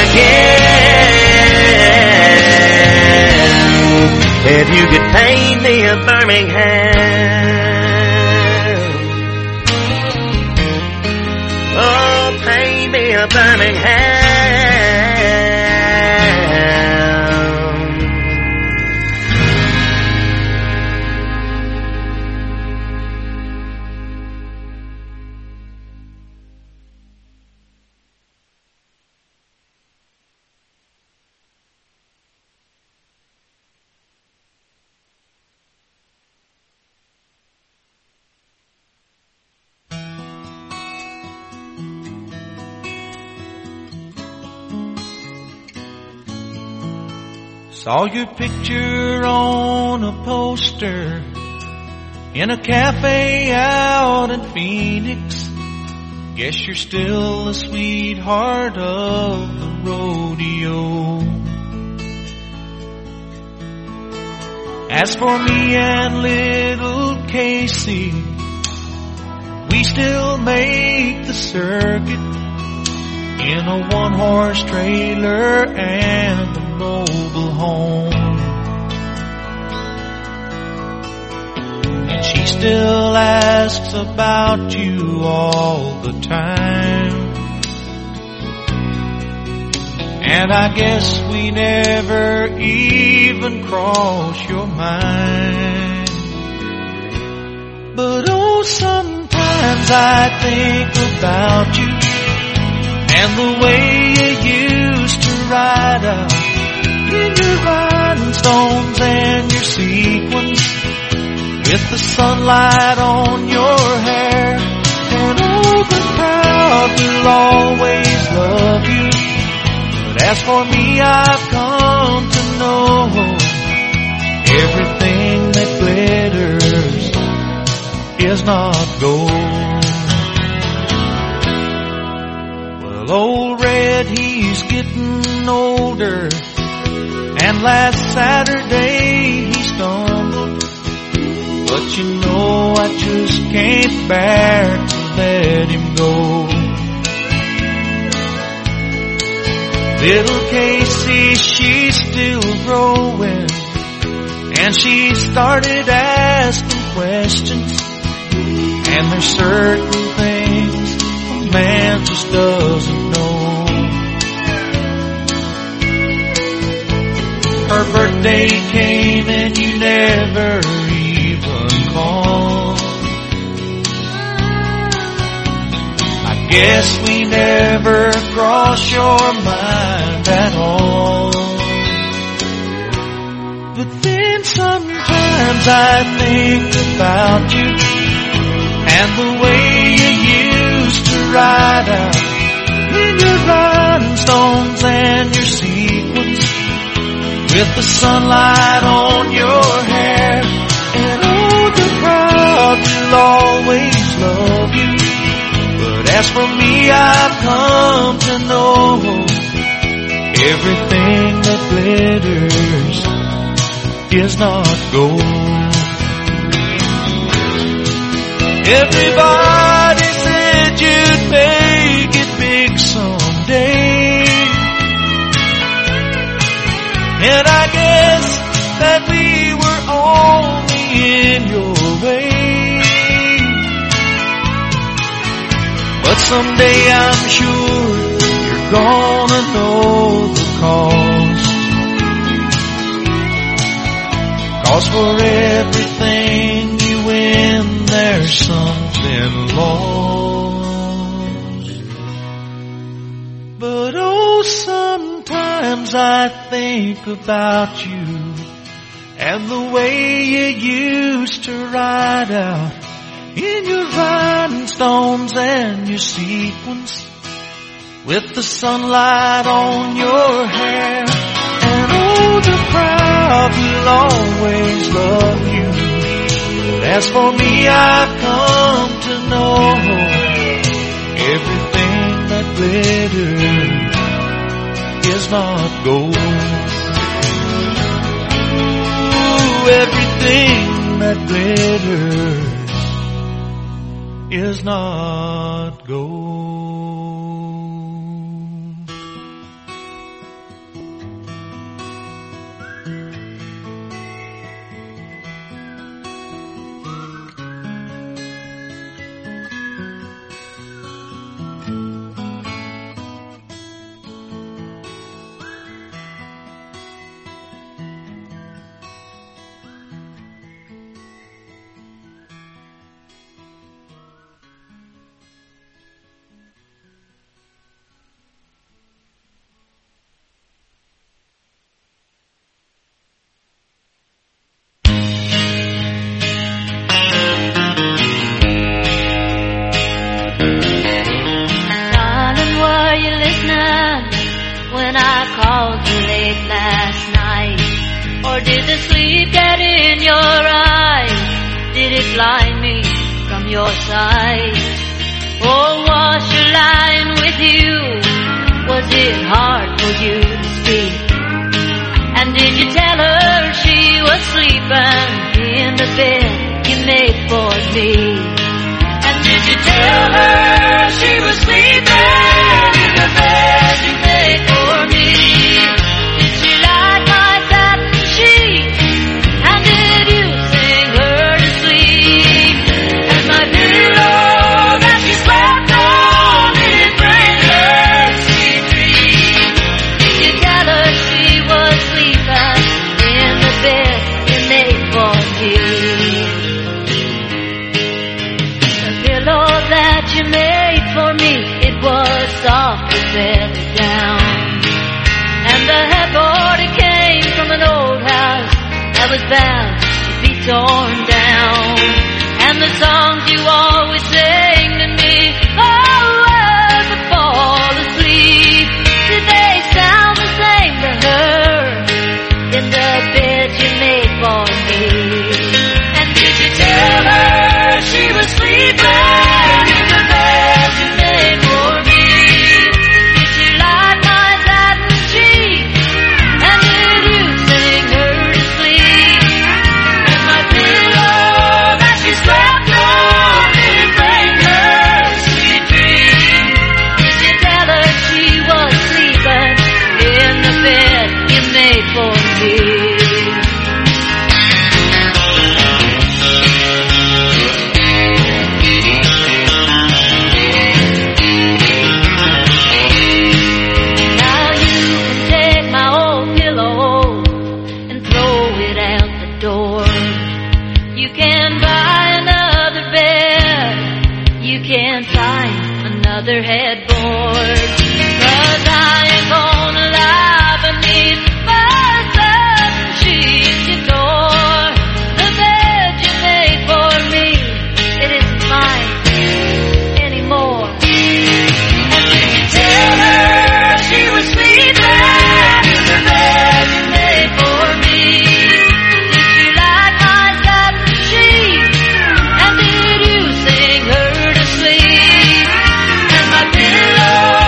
again. If you could paint me a Birmingham. Oh, paint me a Birmingham. Saw your picture on a poster in a cafe out in Phoenix. Guess you're still the sweetheart of the rodeo. As for me and little Casey, we still make the circuit in a one-horse trailer and a mobile home. And she still asks about you all the time. And I guess we never even cross your mind. But oh, sometimes I think about you and the way you used to ride out in your rhinestones and your sequins, with the sunlight on your hair. And oh, the crowd will always love you. But as for me, I've come to know everything that glitters is not gold. Old Red, he's getting older, and last Saturday he stumbled. But you know I just can't bear to let him go. Little Casey, she's still growing, and she started asking questions. And there's certain things man just doesn't know. Her birthday came and you never even called. I guess we never crossed your mind at all. But then sometimes I think about you and the way you used to ride out in your rhinestones and your sequins, with the sunlight on your hair. And oh, the crowd will always love you. But as for me, I've come to know everything that glitters is not gold. Everybody said you'd make it big someday, and I guess that we were only in your way. But someday I'm sure you're gonna know the cost 'Cause for everything you win, there's something lost. But oh, sometimes I think about you and the way you used to ride out in your rhinestones and your sequins, with the sunlight on your hair. And oh, the crowd will always love you. But as for me, I've come to know everything that glitters is not gold. Ooh, everything that glitters is not gold. When I called you late last night, or did the sleep get in your eyes? Did it blind me from your sight? Oh, was she lying with you? Was it hard for you to speak? And did you tell her she was sleeping in the bed you made for me? And did you tell her she was sleeping in the bed you made for me? Did she like my satin sheet? And did you sing her to sleep? And my pillow that she slept on, did it bring her sweet dreams? Did you tell her she was sleeping in the bed you made for me? The pillow that you made for me, it was soft as feather down. And the headboard, it came from an old house that was bound to be torn down. And the songs you always sang to me, oh, as I fall asleep, did they sound the same to her in the bed you made for me? And did you tell her she was sleeping in the bed you made for me? Did she like my satin sheet? And did you sing her to sleep? And my pillow that she slept on, did it bring her sweet dreams? Did you tell her she was sleeping in the bed you made for me? Now you can take my old pillow and throw it out the door. You can buy another bed, you can find another headboard, 'cause I ain't gonna lie beneath my satin sheet you tore. The bed you made for me, it isn't mine anymore. And did you tell her she was sleeping in the bed you made for me? Did she like my satin sheet? And did you sing her to sleep? And my pillow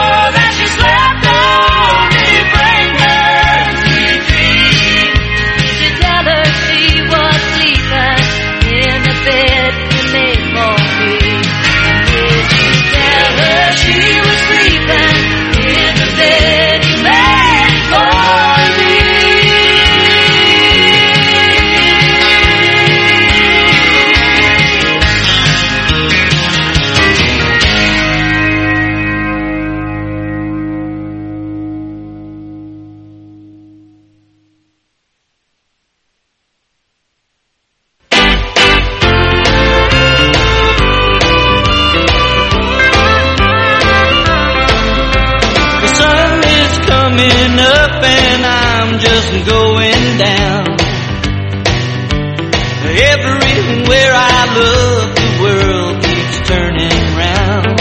where I love, the world keeps turning round.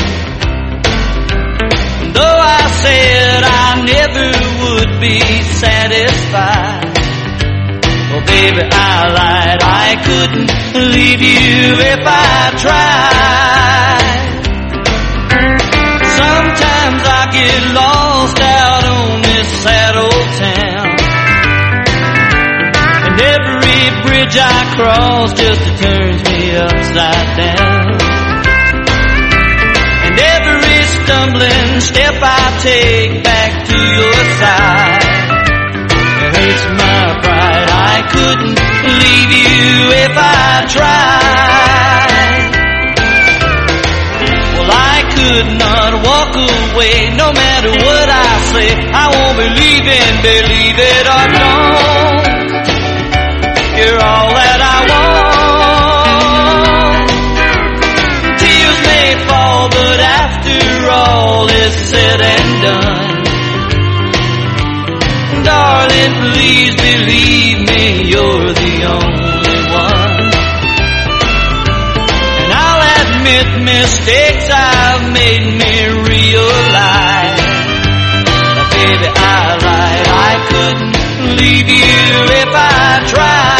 Though I said I never would be satisfied, oh baby, I lied. I couldn't leave you if I tried. Sometimes I get lost out on this sad old town, and every bridge I cross just turns me upside down. And every stumbling step I take back to your side, it hurts my pride. I couldn't leave you if I tried. Well, I could not walk away no matter what I say. I won't believe in, believe it or don't. You're all that I want. Tears may fall, but after all is said and done, darling, please believe me, you're the only one. And I'll admit mistakes I've made me realize, baby, I lied. I couldn't leave you if I tried.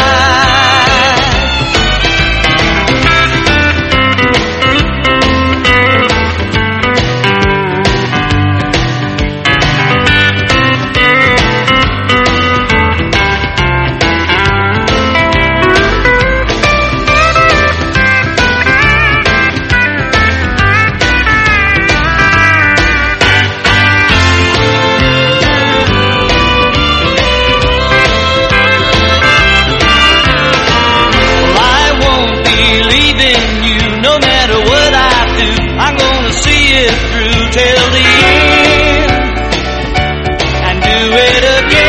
Till the end and do it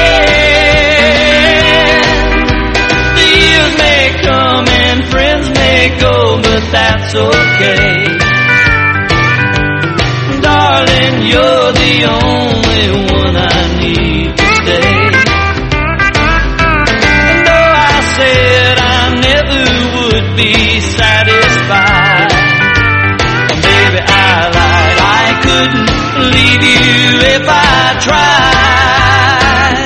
again. The years may come and friends may go, but that's okay. Darling, you're the only one I need to stay. And though I said I never would be satisfied, baby, I lied. I couldn't leave you if I tried.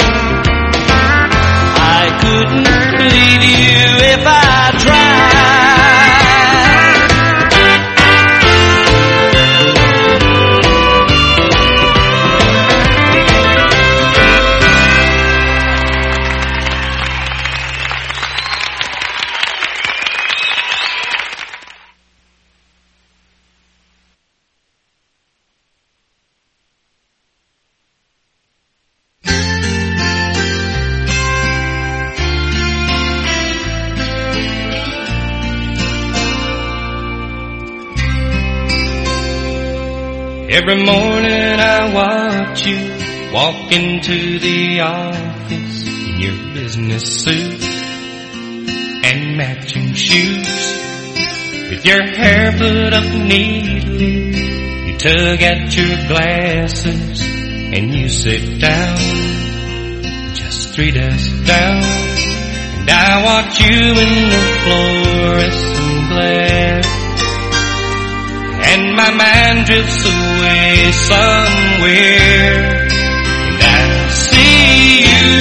I couldn't leave you if I Every morning I watch you walk into the office in your business suit and matching shoes. With your hair put up neatly, you tug at your glasses and you sit down, just three desks down. And I watch you in the fluorescent glare, and my mind drifts away somewhere, and I see you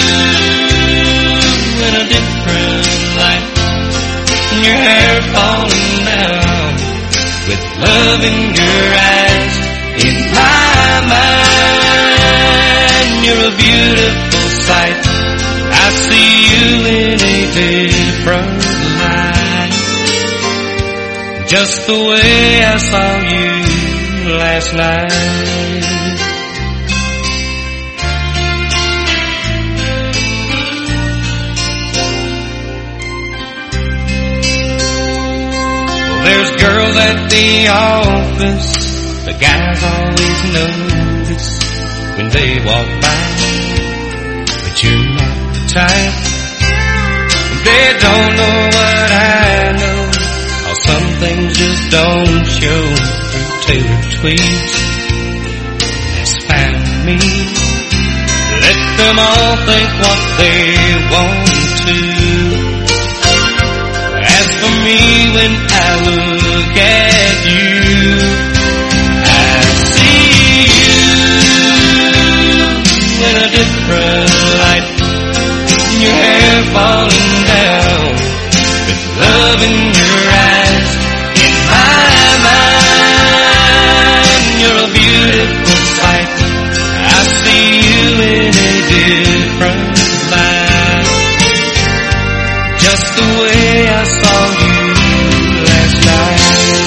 in a different light, and your hair falling down, with love in your eyes. In my mind, you're a beautiful sight. I see you in a different light, just the way I saw you last night. Well, there's girls at the office, the guys always notice when they walk by, but you're not the type. They don't know what I know. Some things just don't show through tailored tweets. That's fine with me. Let them all think what they want to. just the way I saw you last night.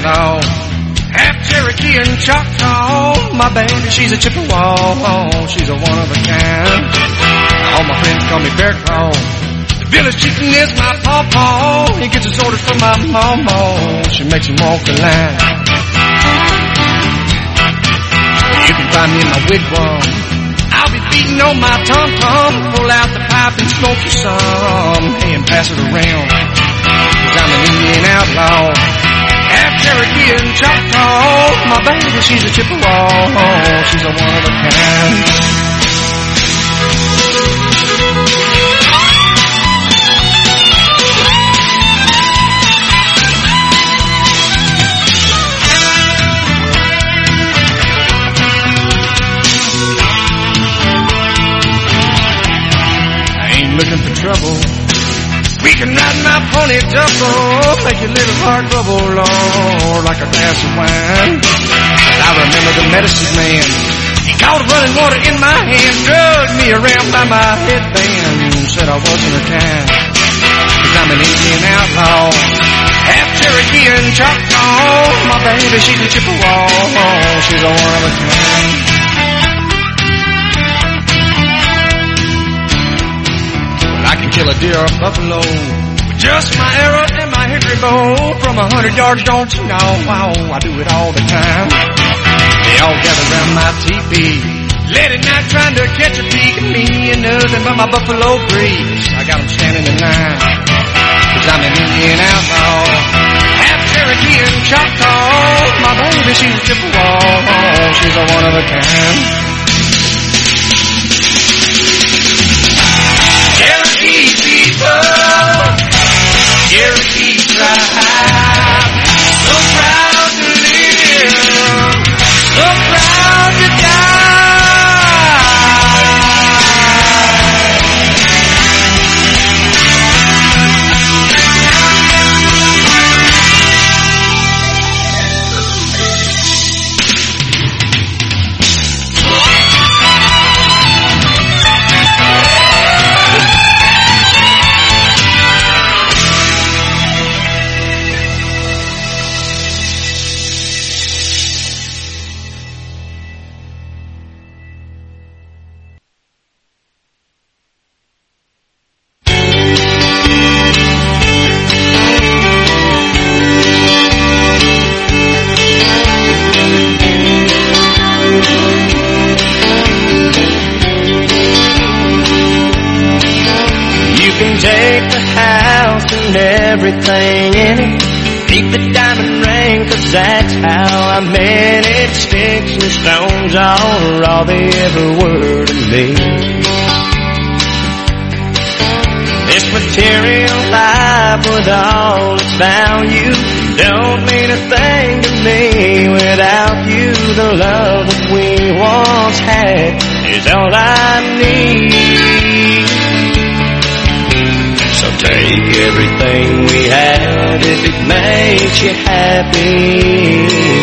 outlaw. Half Cherokee and Choctaw. My baby, she's a Chippewa. She's a one of a kind. All my friends call me Bear Claw. The village chieftain is my pawpaw. He gets his orders from my mama. She makes him walk the line. You can find me in my wigwam. I'll be beating on my tom-tom. Pull out the pipe and smoke you some. Hey, and pass it around. Cause I'm an Indian outlaw. Half Cherokee and Choctaw. My baby, she's a Chippewa. She's a one of a kind. Looking for trouble. We can ride my pony double, make your little heart bubble, Lord, like a glass of wine. I remember the medicine man. He caught running water in my hand, drugged me around by my headband, said I wasn't her kind. Cause I'm an Indian outlaw, half Cherokee and Choctaw. My baby, she's a Chippewa, she's a one of a kind. I can kill a deer or buffalo with just my arrow and my hickory bow. From a hundred yards, don't you know? Wow, I do it all the time. They all gather around my teepee, late at night trying to catch a peek at me and nothing but my buffalo breeze. I got them standing in line, cause I'm an Indian outlaw, half Cherokee and Choctaw. My baby, she's a Chippewa, she's a one of a kind. Cherokee people, Cherokee tribe, so proud to live, so proud to die. Everything in it, keep the diamond ring, cause that's how I manage. Sticks and stones are all they ever were to me. This material life with all its value don't mean a thing to me without you. The love that we once had is all I need. So take everything we had if it makes you happy.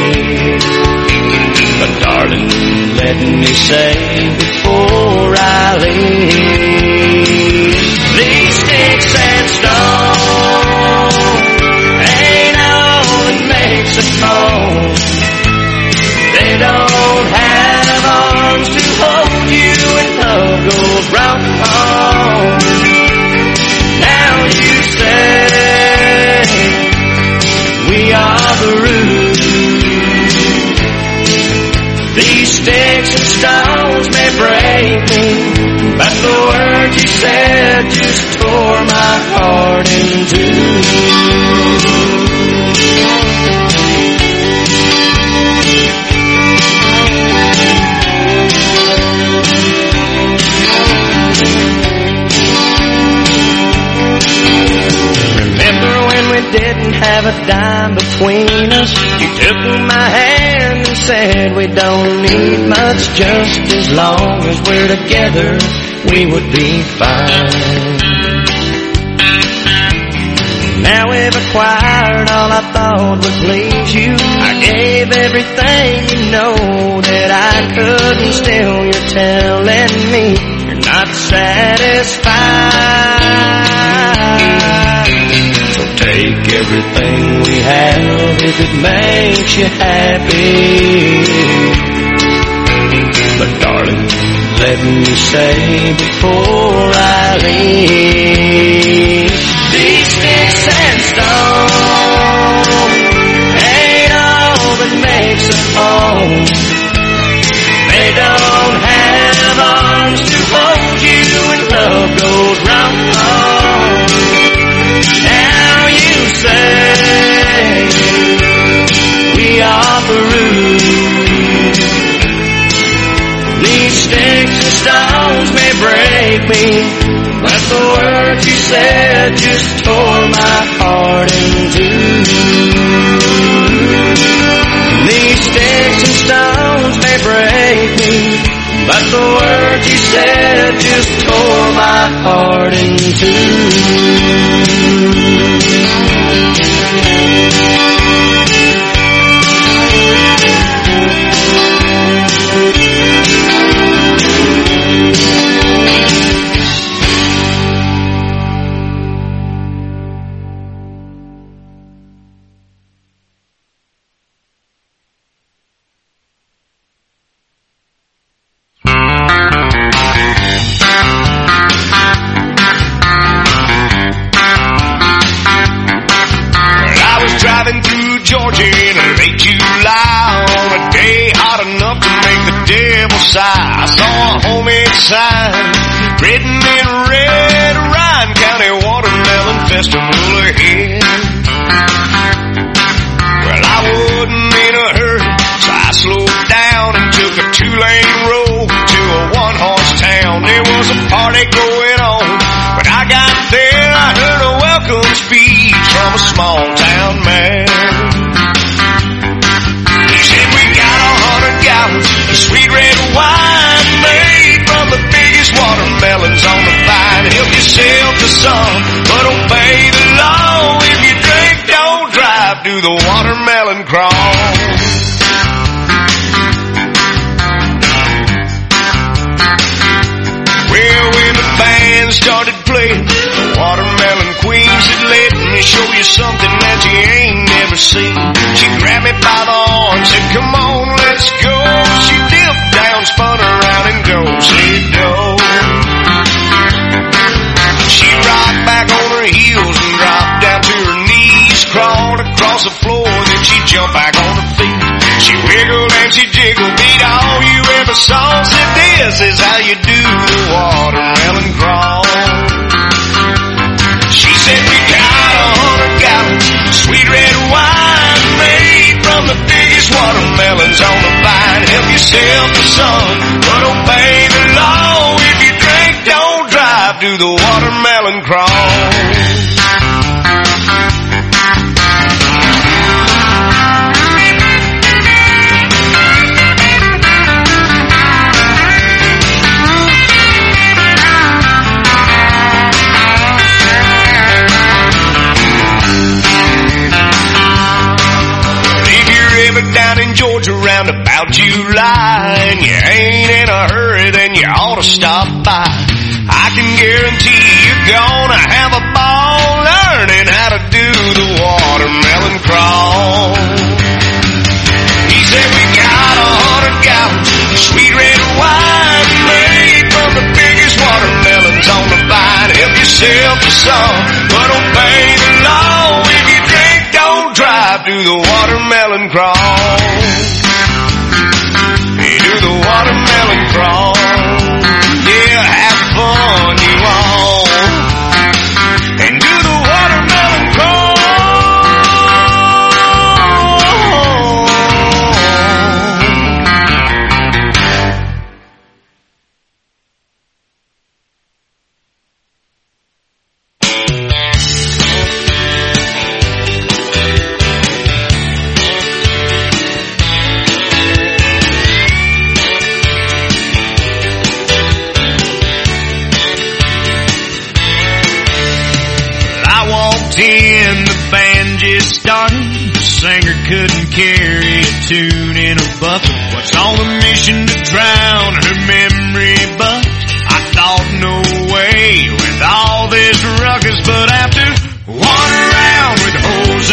But darling, let me say before I leave, these sticks and stones ain't all that makes a bone. They don't have arms to hold you when love goes round and round. Now you say we are the root. These sticks and stones may break me, but the words you said just tore my heart in two. Didn't have a dime between us. You took my hand and said we don't need much. Just as long as we're together, we would be fine. Now we've acquired all I thought would please you. I gave everything, you know, that I could, and still you're telling me you're not satisfied. So take everything we have if it makes you happy. But darling, let me say before I leave, these sticks and stones ain't all that makes a home. They don't have arms to hold you when love goes wrong. Now you say we are rude. These sticks and stones may break me, but the words you said just tore my heart in two. These sticks and stones may break me, but the words you said just tore my heart in two. I saw a homemade sign written in red, Ryan County Watermelon Festival ahead. Well, I wasn't in a hurry, so I slowed down and took a two-lane road to a one-horse town. There was a party going on. When I got there, I heard a welcome speech from a small-town man. He said, we got a hundred gallons of sweet red wine made from the biggest watermelons on the vine. Help yourself to some, but obey the law. If you drink, don't drive, do the watermelon crawl. Well, when the band started playing, the watermelon queen said, let me show you something that you ain't never seen. She grabbed me by the arm, said, come on, let's go. She dipped down, spun around, and go said do. She rocked back on her heels and dropped down to her knees, crawled across the floor, then she jumped back on her feet. She wiggled and she jiggled, beat all you ever saw. Said, this is how you do the watermelon crawl. She said, we got a hundred gallons of sweet red wine made from the biggest watermelons on the vine. Help yourself to some, but obey the law. If you drink, don't drive, do the watermelon crawl. Down in Georgia round about July, and you ain't in a hurry, then you ought to stop by. I can guarantee you're gonna have a ball learning how to do the watermelon crawl. He said, we got a hundred gallons of sweet red wine made from the biggest watermelons on the vine. Help yourself to some, but obey the law. If you drink, don't drive, do the watermelon crawl. You do the watermelon crawl. Yeah, have fun, you all. And do the watermelon crawl. Singer couldn't carry a tune in a bucket. What's on the mission to drown her memory? But I thought, no way with all this ruckus. But after one round with holes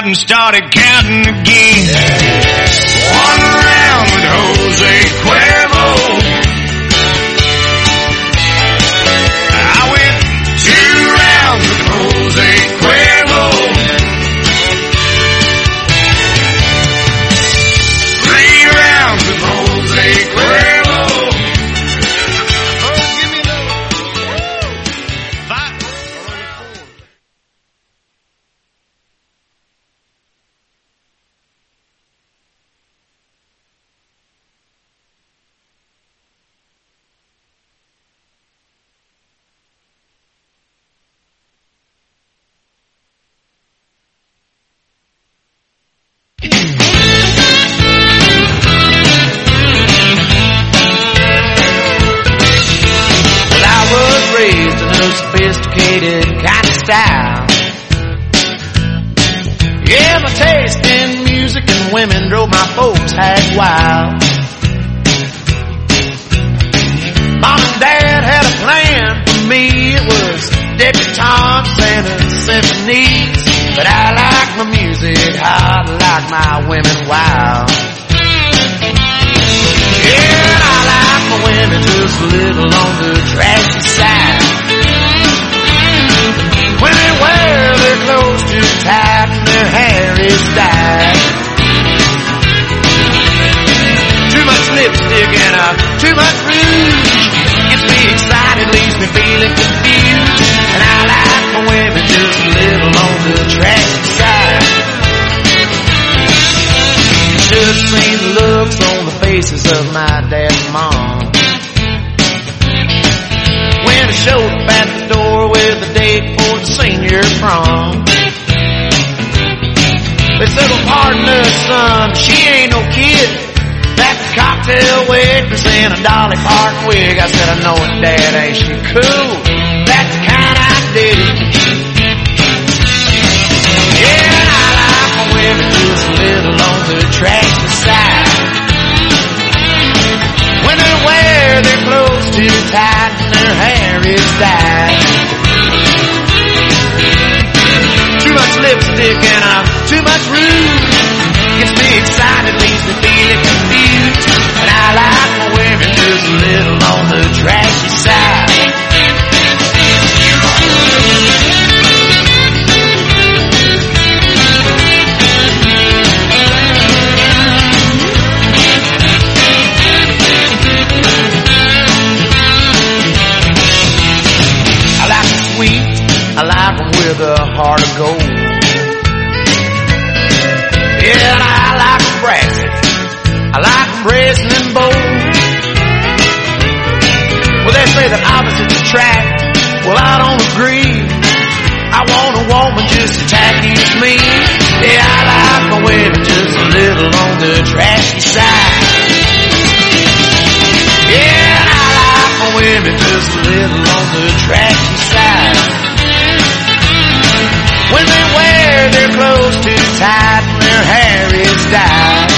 out and started counting again. One round with Jose Cuervo. I went two rounds with Jose Cuervo. Three rounds with Jose Cuervo. Sophisticated kind of style. Yeah, my taste in music and women drove my folks half wild. Mom and Dad had a plan for me. It was debutantes and the symphonies. But I like my music hot, like my women wild. Yeah, I like my women just a little on the trashy side. When they wear their clothes too tight and their hair is dyed. Too much lipstick and uh, too much rouge gets me excited, leaves me feeling confused. And I like my women just a little on the trashy side. Should have seen the looks on the faces of my dad and mom when I showed up at the door with a date for the senior prom. They said, well, pardon us, son, she ain't no kid. That's a cocktail waitress in a Dolly Parton wig. I said, I know it, Dad, ain't she cool? That's the kind I dig. Yeah, I like my women just a little on the trashy side. When they wear their clothes too tight and their hair is dyed. Too much lipstick and uh, too much rouge gets me excited, leaves me feeling confused. And I like my women just a little on the trashy side. I like them with a heart of gold. Yeah, and I like them brassy. I like them brazen and bold. Well, they say that opposites attract. Well, I don't agree. I want a woman just as tacky as me. Yeah, I like my women just a little on the trashy side. Yeah, and I like my women just a little on the trashy side. When they wear their clothes too tight and their hair is dyed.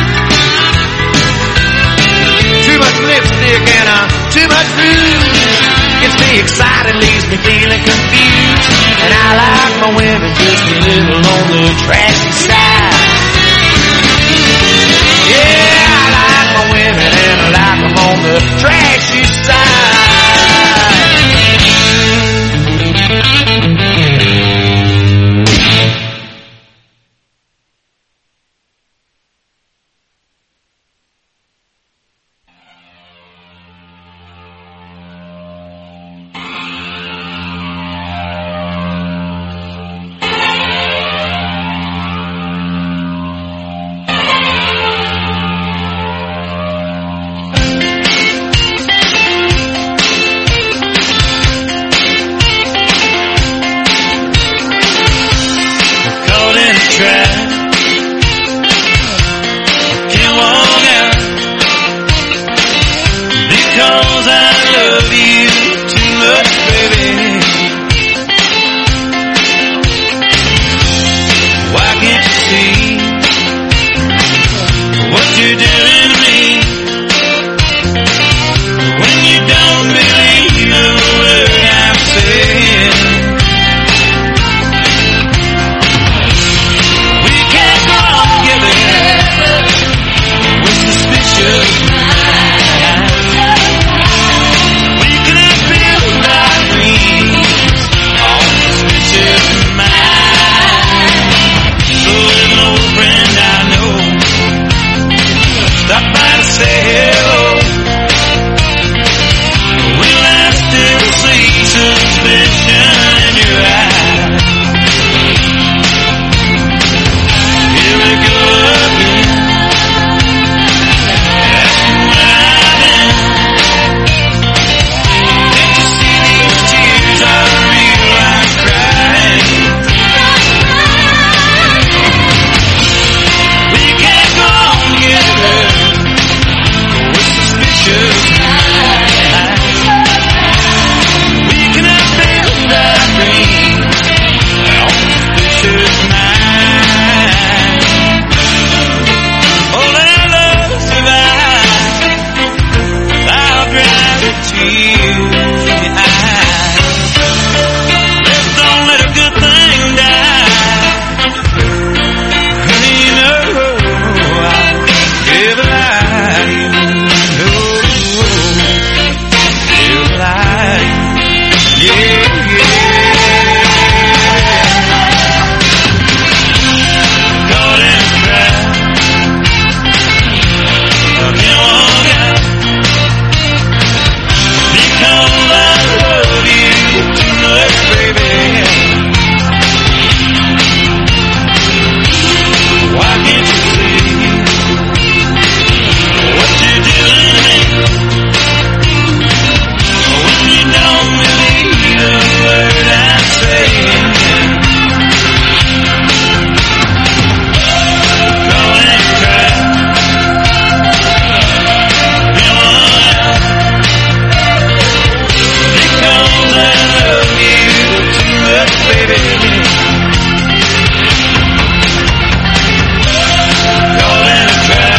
Too much lipstick and uh, too much rouge gets me excited, leaves me feeling confused. And I like my women just a little on the trashy side. Yeah, I like my women and I like them on the trashy side. say hello. Will I still see suspicion in your eyes? Here we go again. Asking where I've been. Can't you see these tears are real? I'm crying. We can't go on together with suspicious minds. We cannot build our dreams on suspicious minds. Oh, let our love survive. I'll drive the tears from your eyes. Let's don't let a good thing die. Honey, you know I'll never lie to you. No, never lie to you. Yeah, yeah. Caught in a trap. I can't walk out because I love you too much, baby. Why can't you see what you're doing to me? When you don't believe a word I'm saying. Call and cry. Come on out. Because I love you too much, baby. Call and cry.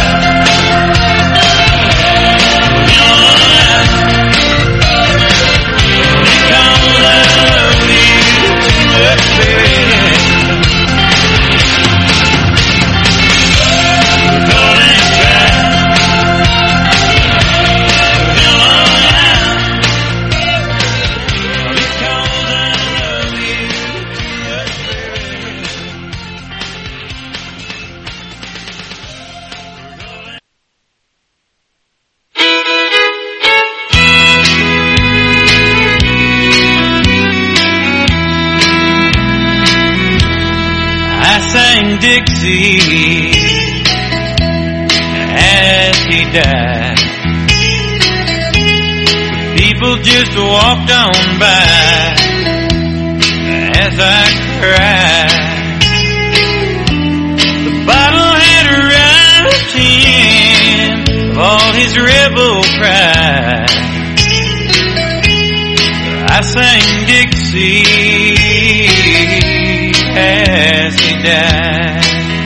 Come on out. Because I love you too much, baby. Call and cry. Come on out. Because I love you too much, I sang Dixie as he died. People just walked on by as I cried. The bottle had roused him of all his rebel pride. I sang Dixie as he died.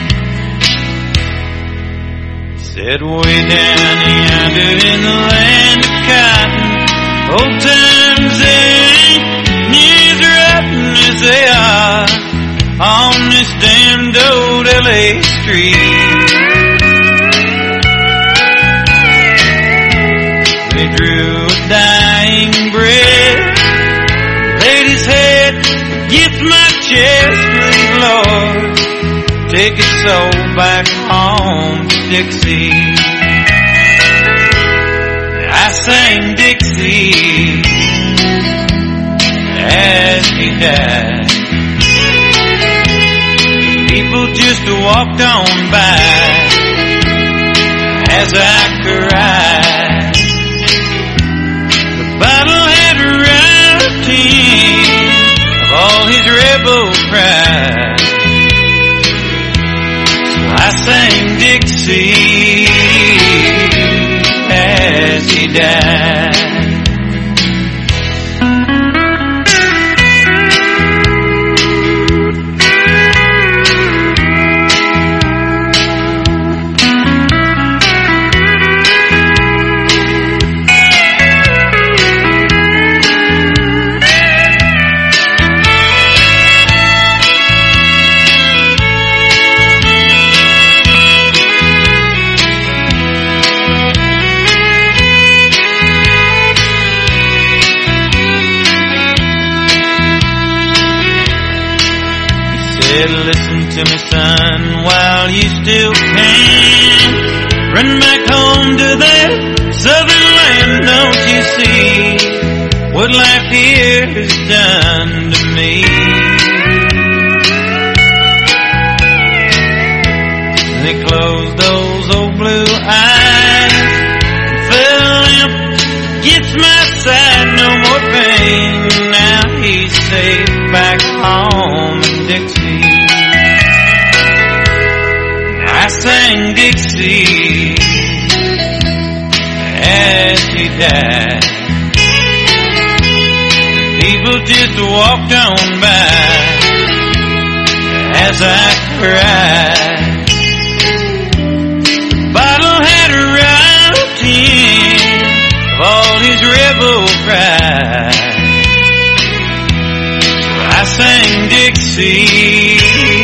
Said way down yonder in the land of cotton, old times ain't near as rotten as they are on this damned old L A street. They drew a dying breath, laid his head against my chest, please Lord, take his soul back home to Dixie. I sang Dixie as he died. People just walked on by as I cried. The battle had robbed him of all his rebel pride. So I sang Dixie as he died. Listen to me, son, while you still can. Run back home to that southern land, don't you see what life here has done to me? And they closed those old blue eyes and fell limp against my side, no more pain. Now he's safe back home in Dixie. I sang Dixie as he died. People just walked on by as I cried. The bottle had a routine of all his rebel pride. So I sang Dixie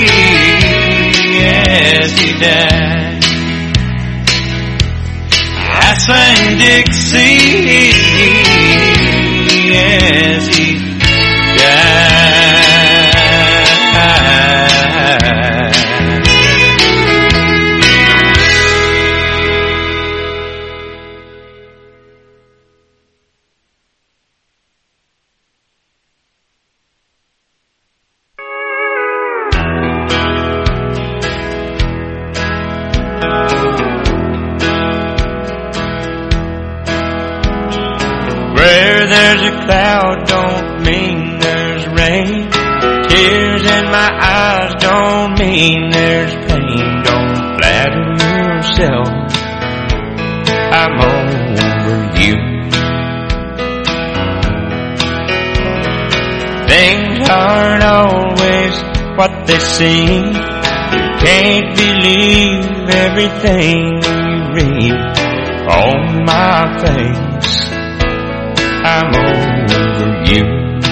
as he died. I sang Dixie as he died. Where there's a cloud don't mean there's rain. Tears in my eyes don't mean there's pain. Don't flatter yourself, I'm over you. Things aren't always what they seem. You can't believe everything you read on my face. I'm over you.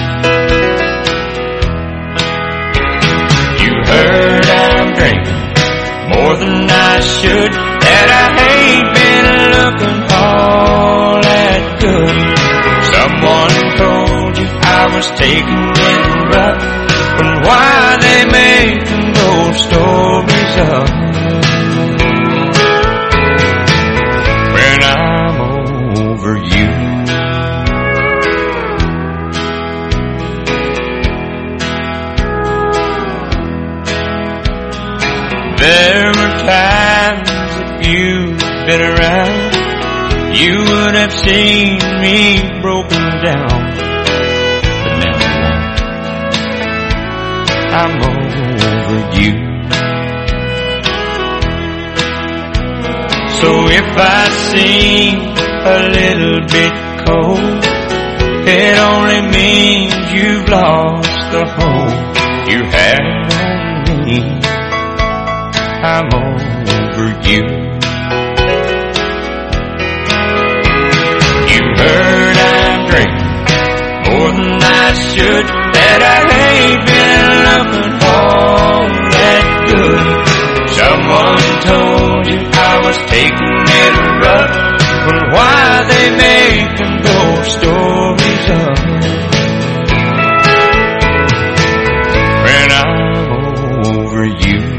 You heard I'm drinking more than I should, that I ain't been looking all that good. Someone told you I was taking it rough, but why they making those stories up when I'm over you? There were times that you've been around, you would have seen me broken down. But now I'm over you. So if I seem a little bit cold, it only means you've lost the hope you had on me. I'm over you. You heard I'm drinking more than I should, that I ain't been looking all that good. Someone told you I was taking it rough, but why they making those stories up when I'm over you?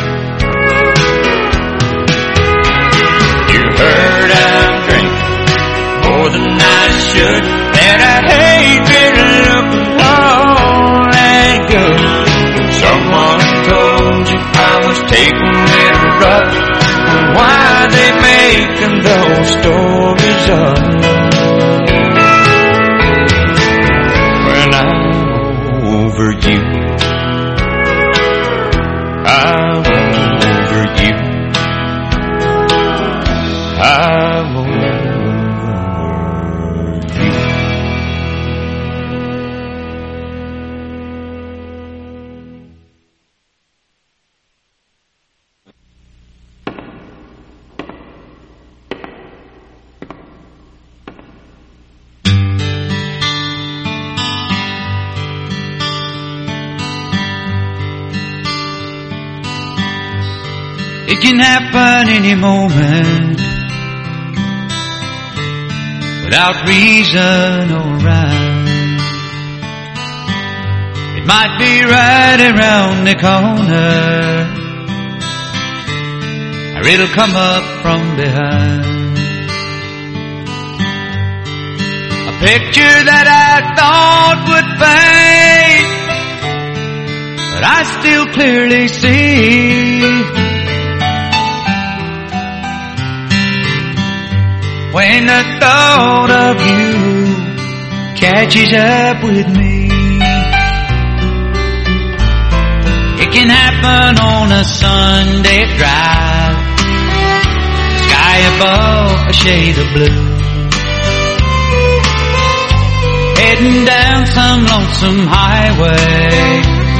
Heard I'm drinking more than I should, that I ain't been looking all that good. Someone told you I was taking it rough, and why they making those stories up when I'm over you? I'm over you. I'm over you. It can happen any moment, without reason or rhyme. It might be right around the corner. I or it'll come up from behind. A picture that I thought would fade, but I still clearly see. When the thought of you catches up with me, it can happen on a Sunday drive, sky above a shade of blue, heading down some lonesome highway,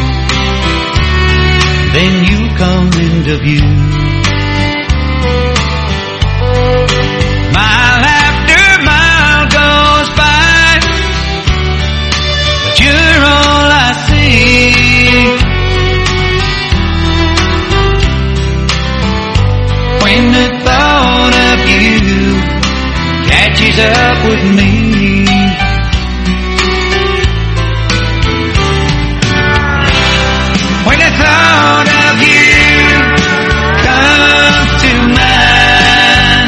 then you come into view. Mile after mile goes by, but you're all I see. When the thought of you catches up with me, when the thought of you comes to mind,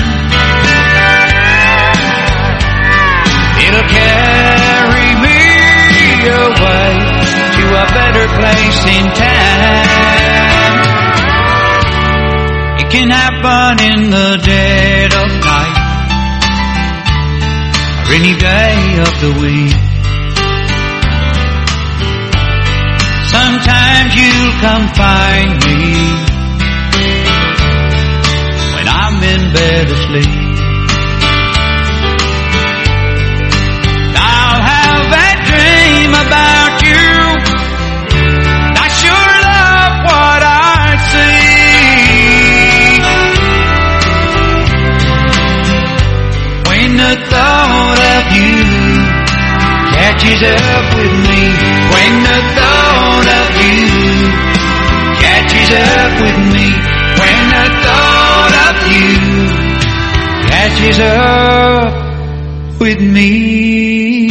it'll carry me away to a better place in time. It can happen in the dead of night, or any day of the week. Sometimes you'll come find me when I'm in bed asleep. I'll have that dream about you, and I sure love what I see. When the thought of you catches up with me, when the thought of you catches up with me, when the thought of you catches up with me.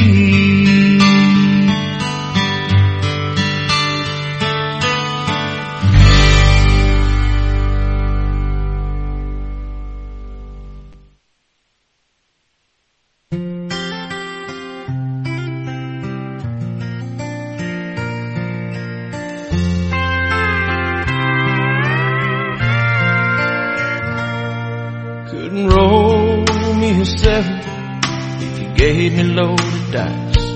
Couldn't roll me a seven if you gave me loaded dice.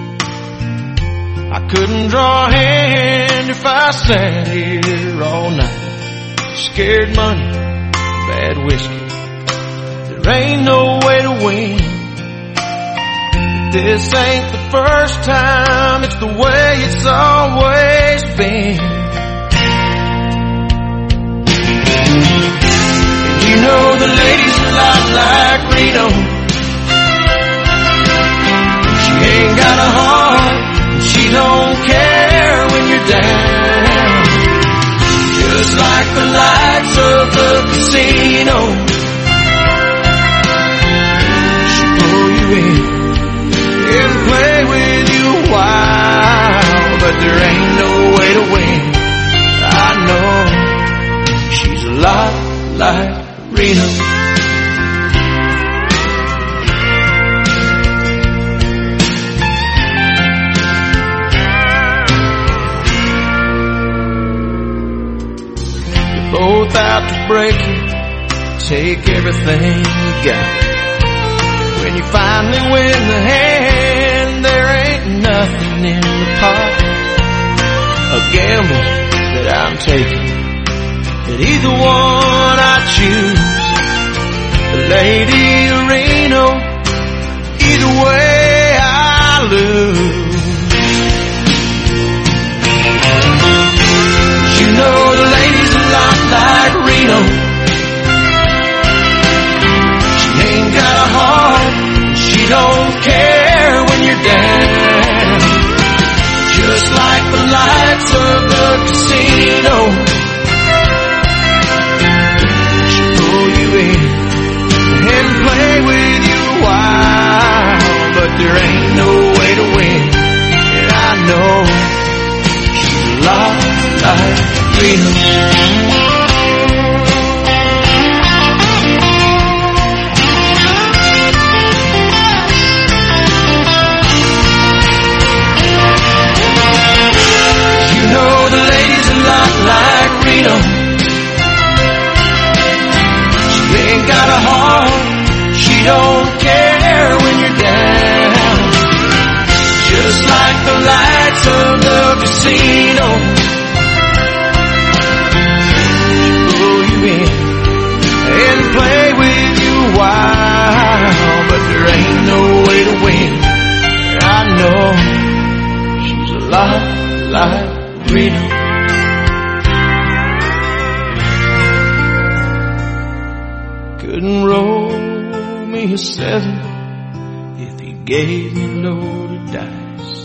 I couldn't draw a hand if I sat here all night. Scared money, bad whiskey, there ain't no way to win. But this ain't the first time, it's the way it's always been. You know the lady's a lot like Reno. She ain't got a heart, she don't care when you're down. Just like the lights of the casino, she pull you in and play with you a while. But there ain't no way to win, I know. She's a lot like Reno. You're both out to break it, take everything you got. When you finally win the hand, there ain't nothing in the pot. A gamble that I'm taking, that either one I choose, the Lady of Reno, either way I lose. You know the lady's a lot like Reno. She ain't got a heart, she don't care when you're down. Just like the lights of the casino, and play with you a while. But there ain't no way to win, and I know she's a lot like Reno. don't care when you're down. Just like the lights of the casino, pull you in and play with you a while. But there ain't no way to win. I know she's a lot like Reno. Couldn't roll me a seven if he gave me loaded dice.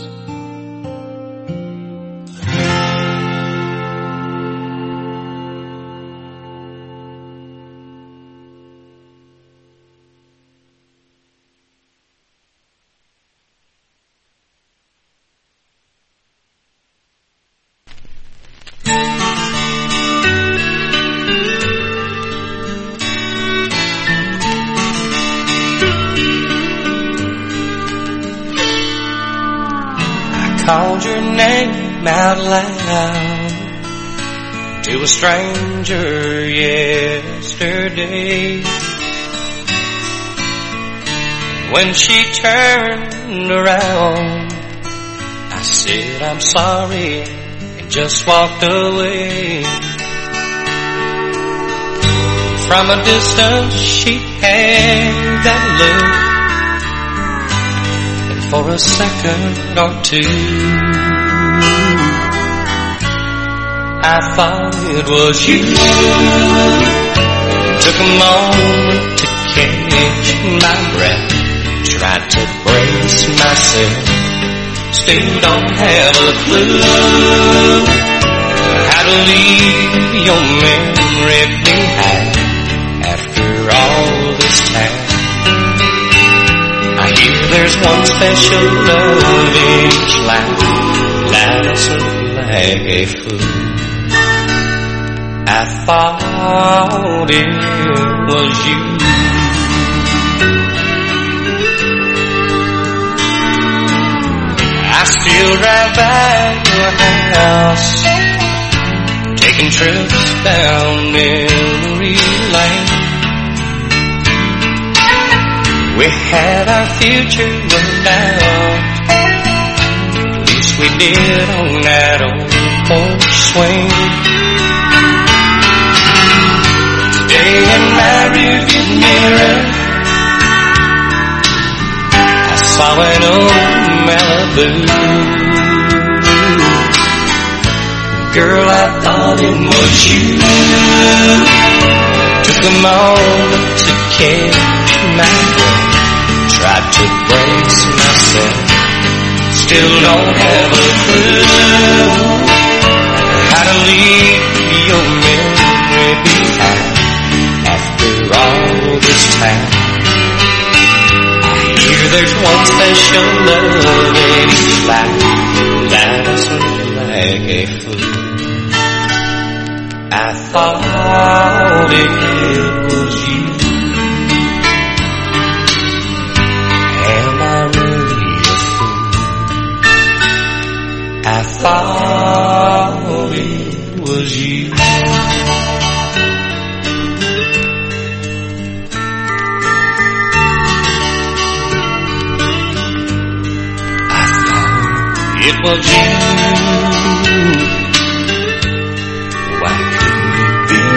Called your name out loud to a stranger yesterday. When she turned around, I said I'm sorry and just walked away. From a distance she had that look, for a second or two I thought it was you. Took a moment to catch my breath, tried to brace myself, still don't have a clue how to leave your memory behind after all this time. I hear there's one special love each life lights up like a fool. I thought it was you. I still drive by your house, taking trips down memory lane. We had our future worked out, at least we did on that old porch swing. Today in my rearview mirror, I saw an old Malibu. Girl, I thought it was you. Took a moment to catch my breath, tried to brace myself, still don't have a clue how to leave your memory behind after all this time. I hear there's one special love in each life lights up like a fool. I thought it was you. Am I really a fool? I thought it was you. I thought it was you. Why couldn't it be you?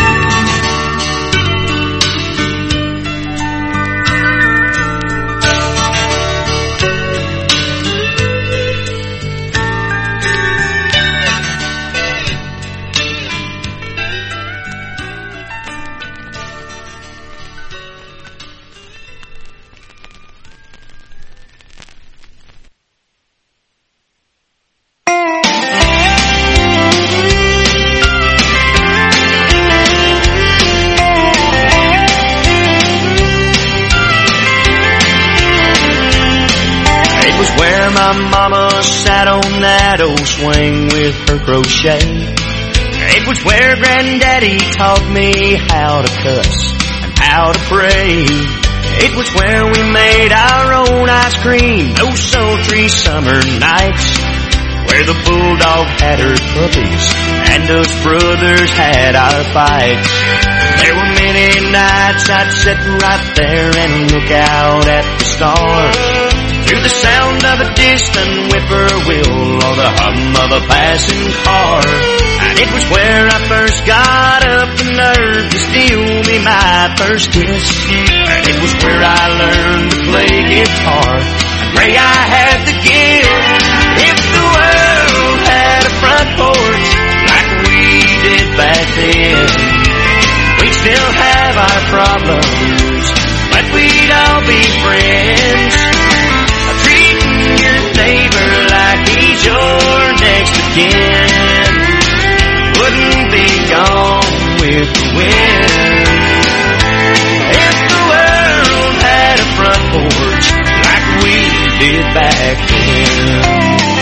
My mama sat on that old swing with her crochet. It was where Granddaddy taught me how to cuss and how to pray. It was where we made our own ice cream those sultry summer nights where the bulldog had her puppies and us brothers had our fights. There were many nights I'd sit right there and look out at the stars, through the sound of a distant whippoorwill or the hum of a passing car. And it was where I first got up the nerve to steal me my first kiss. And it was where I learned to play guitar. I pray I had the gift. If the world had a front porch like we did back then, we'd still have our problems, but we'd all be friends. Treating your neighbor like he's your next of kin wouldn't be gone with the wind. If the world had a front porch like we did back then.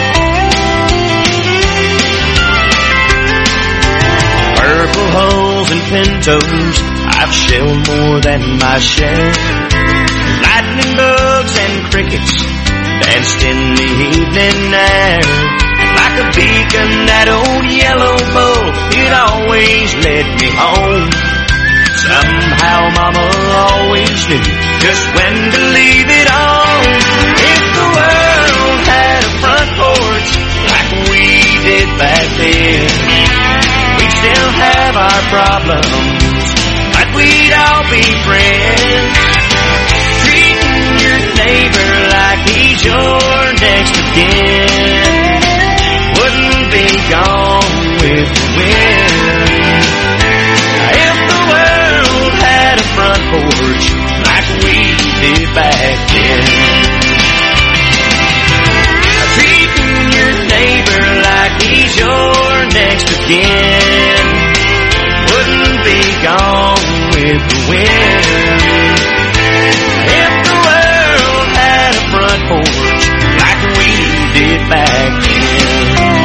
Purple hulls and pintos, I've shelled more than my share. Lightning bugs and crickets danced in the evening air. Like a beacon, that old yellow bull, it always led me home. Somehow Mama always knew just when to leave it on. If the world had a front porch like we did back then, we'd still have our problems, but we'd all be friends. Treating your neighbor like he's your next of kin wouldn't be gone with the wind. If the world had a front porch like we did back then, treating your neighbor like he's your next of kin wouldn't be gone with the wind. If the world had a front porch like we did back then.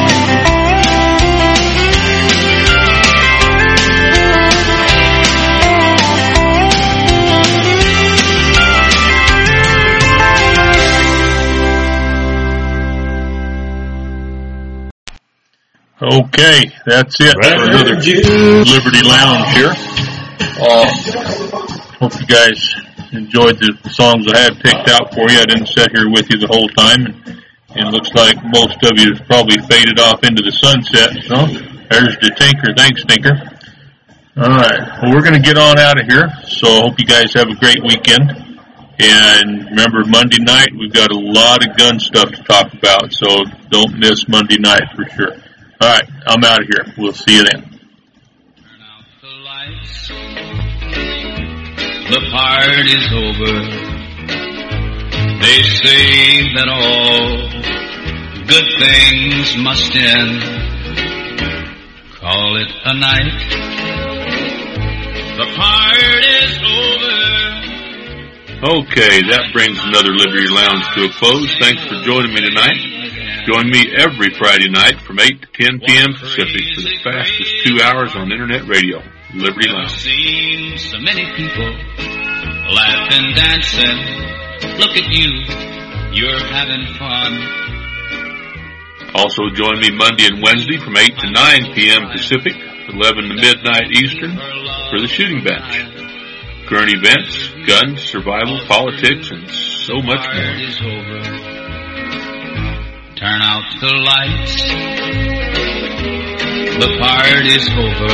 Okay, that's it for another Liberty Lounge here. Uh, hope you guys enjoyed the songs I had picked out for you. I didn't sit here with you the whole time, and, and it looks like most of you have probably faded off into the sunset. So there's the Tinker. Thanks, Tinker. All right, well, we're going to get on out of here, so I hope you guys have a great weekend. And remember, Monday night, we've got a lot of gun stuff to talk about, so don't miss Monday night for sure. All right, I'm out of here. We'll see you then. Turn out the lights. The party's over. They say that all good things must end. Call it a night. The party's over. Okay, that brings another Liberty Lounge to a close. Thanks for joining me tonight. Join me every Friday night from eight to ten p.m. Pacific for the fastest two hours on Internet radio, Liberty Lounge. I've seen so many people laughing, dancing. Look at you, you're having fun. Also join me Monday and Wednesday from eight to nine p.m. Pacific, eleven to midnight Eastern for the Shooting Bench. Current events, guns, survival, politics, and so much more. Turn out the lights. The party's over.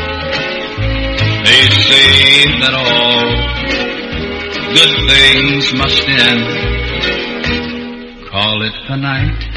They say that all good things must end. Call it a night.